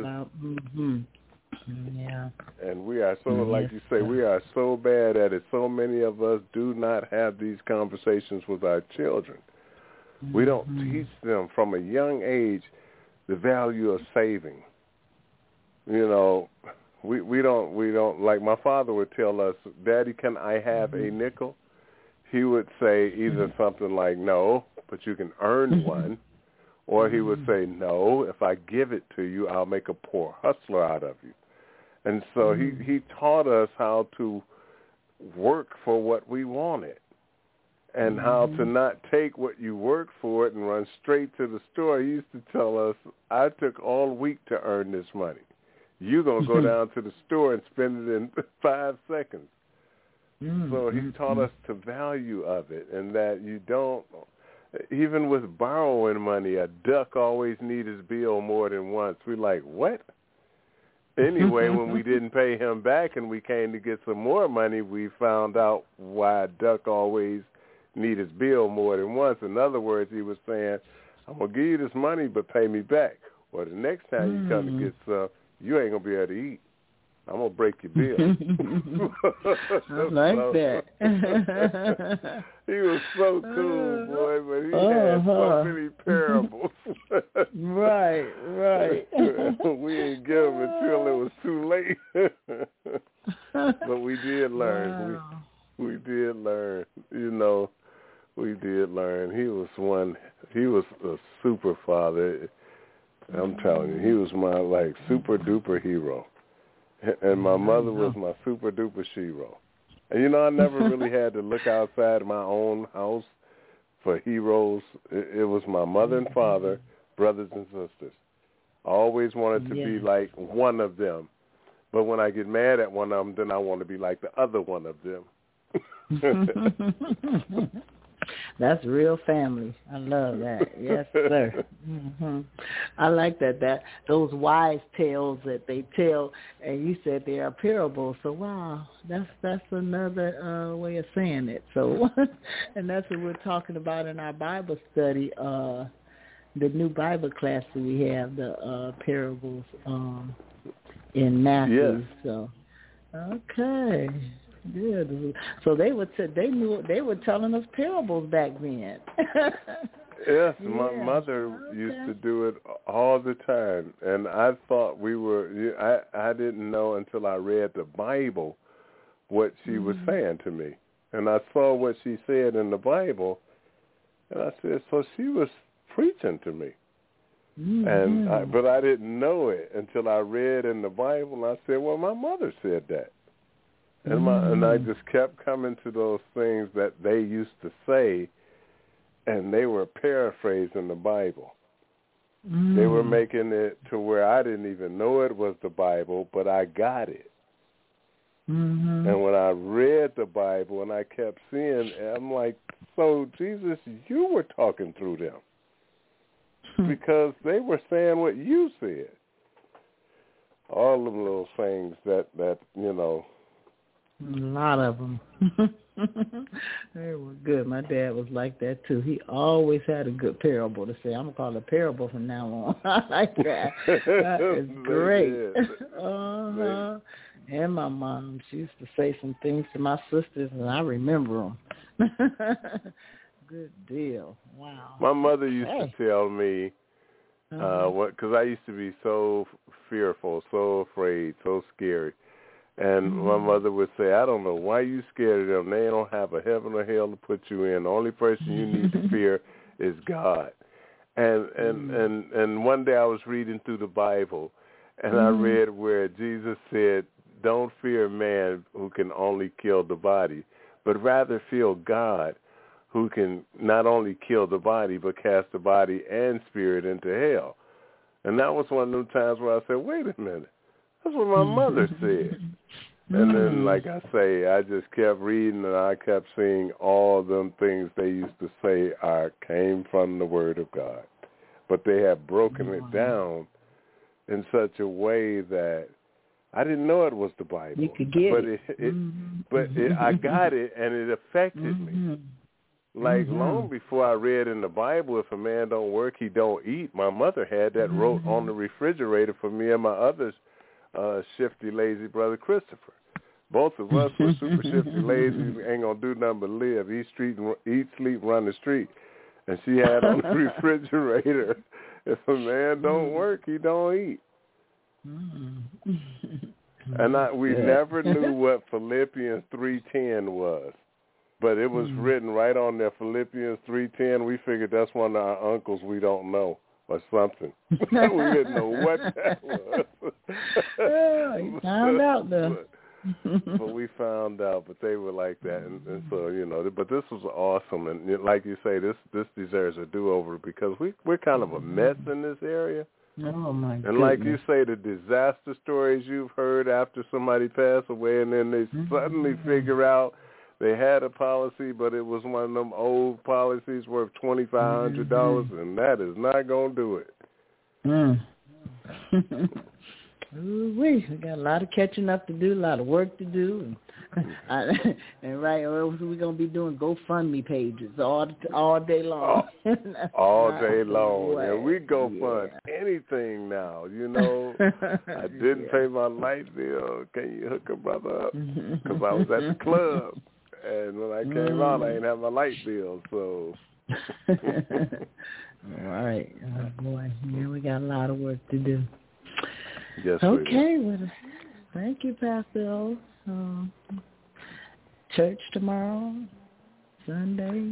Yeah. And we are so, like you say, we are so bad at it. So many of us do not have these conversations with our children. We don't teach them from a young age the value of saving. You know, we don't like my father would tell us, Daddy, can I have a nickel? He would say either something like, no, but you can earn one, or he would say, no, if I give it to you, I'll make a poor hustler out of you. And so he taught us how to work for what we wanted and how to not take what you worked for it and run straight to the store. He used to tell us, I took all week to earn this money. You're going to go down to the store and spend it in 5 seconds. So he taught us the value of it and that you don't, even with borrowing money, a duck always needs his bill more than once. We're like, what? Anyway, when we didn't pay him back and we came to get some more money, we found out why a duck always needs his bill more than once. In other words, he was saying, I'm going to give you this money, but pay me back. Or the next time you come to get some, you ain't going to be able to eat. I'm going to break your bill. I like that. He was so cool, boy, but he had so many parables. Right. We didn't get them until it was too late. But we did learn. Wow. We did learn. You know, we did learn. He was a super father. I'm telling you, he was my, super duper hero. And my mother was my super duper shero. And, I never really had to look outside my own house for heroes. It was my mother and father, brothers and sisters. I always wanted to be like one of them. But when I get mad at one of them, then I want to be like the other one of them. That's real family. I love that. Yes, sir. I like that. Those wise tales that they tell, and you said they are parables. So wow, that's another way of saying it. So, and that's what we're talking about in our Bible study. The new Bible class that we have, the parables in Matthew. Yes. So, okay. Good. So they were telling us parables back then. Yes, my mother used to do it all the time, and I thought I didn't know until I read the Bible what she was saying to me, and I saw what she said in the Bible, and I said, so she was preaching to me. But I didn't know it until I read in the Bible, and I said, well, my mother said that. And I just kept coming to those things that they used to say, and they were paraphrasing the Bible. They were making it to where I didn't even know it was the Bible, but I got it. And when I read the Bible and I kept seeing, I'm like, so Jesus, you were talking through them because they were saying what you said. All them little things that you know. A lot of them. They were good. My dad was like that, too. He always had a good parable to say. I'm going to call it a parable from now on. I like that. That is great. And my mom, she used to say some things to my sisters, and I remember them. Good deal. Wow. My mother used to tell me, because I used to be so fearful, so afraid, so scary. And my mother would say, I don't know why you scared of them. They don't have a heaven or hell to put you in. The only person you need to fear is God. And one day I was reading through the Bible, and I read where Jesus said, don't fear man who can only kill the body, but rather fear God who can not only kill the body, but cast the body and spirit into hell. And that was one of those times where I said, wait a minute. That's what my mother said. And then, like I say, I just kept reading, and I kept seeing all them things they used to say came from the Word of God. But they have broken it down in such a way that I didn't know it was the Bible. You could get I got it, and it affected me. Like long before I read in the Bible, if a man don't work, he don't eat. My mother had that wrote on the refrigerator for me and my others. Shifty, lazy brother Christopher. Both of us were super shifty, lazy. We ain't gonna do nothing but live, eat, sleep, run the street. And she had on the refrigerator, if a man don't work, he don't eat. And we never knew what Philippians 3:10 was, but it was written right on there. Philippians 3:10. We figured that's one of our uncles we don't know. Or something. We didn't know what that was. You found out, though. But we found out, but they were like that. And so, you know, but this was awesome. And like you say, this deserves a do-over because we're kind of a mess in this area. Oh, my goodness. And like you say, the disaster stories you've heard after somebody passed away, and then they suddenly figure out they had a policy, but it was one of them old policies worth $2,500, and that is not going to do it. We got a lot of catching up to do, a lot of work to do. And right, we're going to be doing GoFundMe pages all day long. All day long. And we GoFund anything now, you know. I didn't pay my light bill. Can you hook a brother up? Because I was at the club. And when I came out, I didn't have my light bill, so. All right. Oh, boy. Yeah, we got a lot of work to do. Yes, okay. Well, thank you, Pastor O. Church tomorrow, Sunday,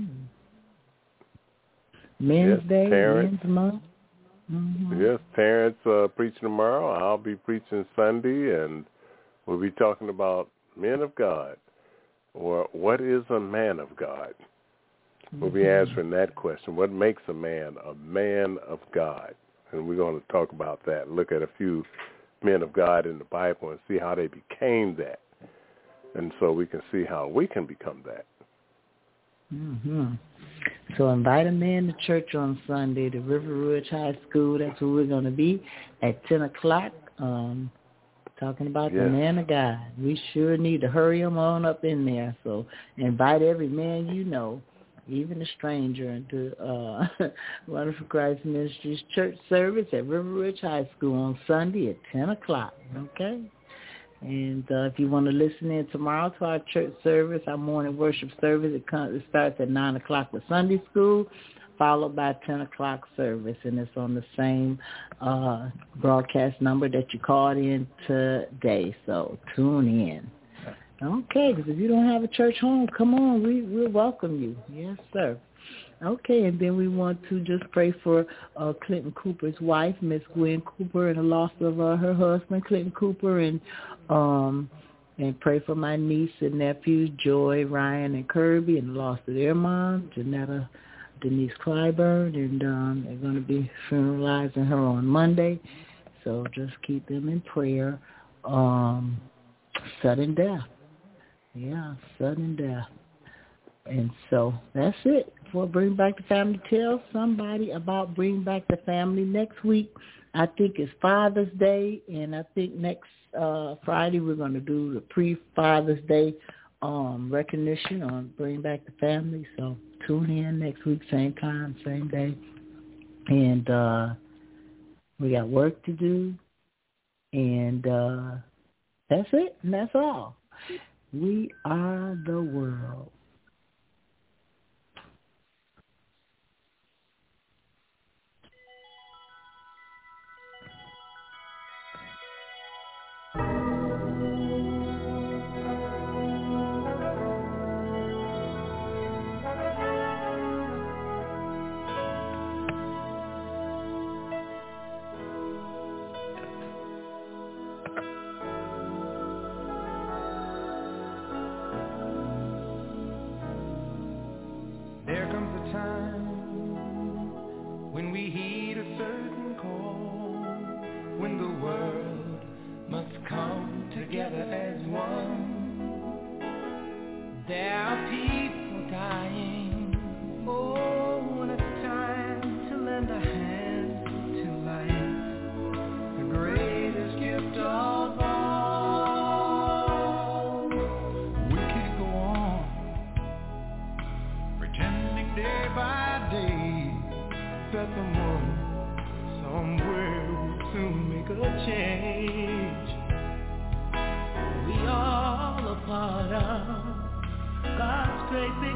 Men's Day, Men's Month. Yes, Terrence preaching tomorrow. I'll be preaching Sunday, and we'll be talking about men of God. Or what is a man of God? We'll be answering that question. What makes a man of God? And we're going to talk about that, look at a few men of God in the Bible and see how they became that. And so we can see how we can become that. Mm-hmm. So invite a man to church on Sunday to River Ridge High School. That's where we're going to be at 10 o'clock, talking about the man of God. We sure need to hurry them on up in there. So invite every man you know, even a stranger, into Wonderful Christ Ministries church service at River Ridge High School on Sunday at 10 o'clock, okay? And if you want to listen in tomorrow to our church service, our morning worship service, it starts at 9 o'clock with Sunday school, followed by 10 o'clock service, and it's on the same broadcast number that you called in today, so tune in. Okay, because if you don't have a church home, come on, we'll welcome you. Yes, sir. Okay, and then we want to just pray for Clinton Cooper's wife, Miss Gwen Cooper, and the loss of her husband, Clinton Cooper, and pray for my niece and nephews, Joy, Ryan, and Kirby, and the loss of their mom, Janetta Denise Clyburn, and they're going to be funeralizing her on Monday, so just keep them in prayer. Sudden death. Yeah, sudden death. And so that's it for Bring Back the Family. Tell somebody about Bring Back the Family. Next week, I think it's Father's Day, and I think next Friday we're going to do the pre-Father's Day recognition on Bring Back the Family. So tune in next week, same time, same day. And we got work to do, and that's it, and that's all. We are the world. God's great big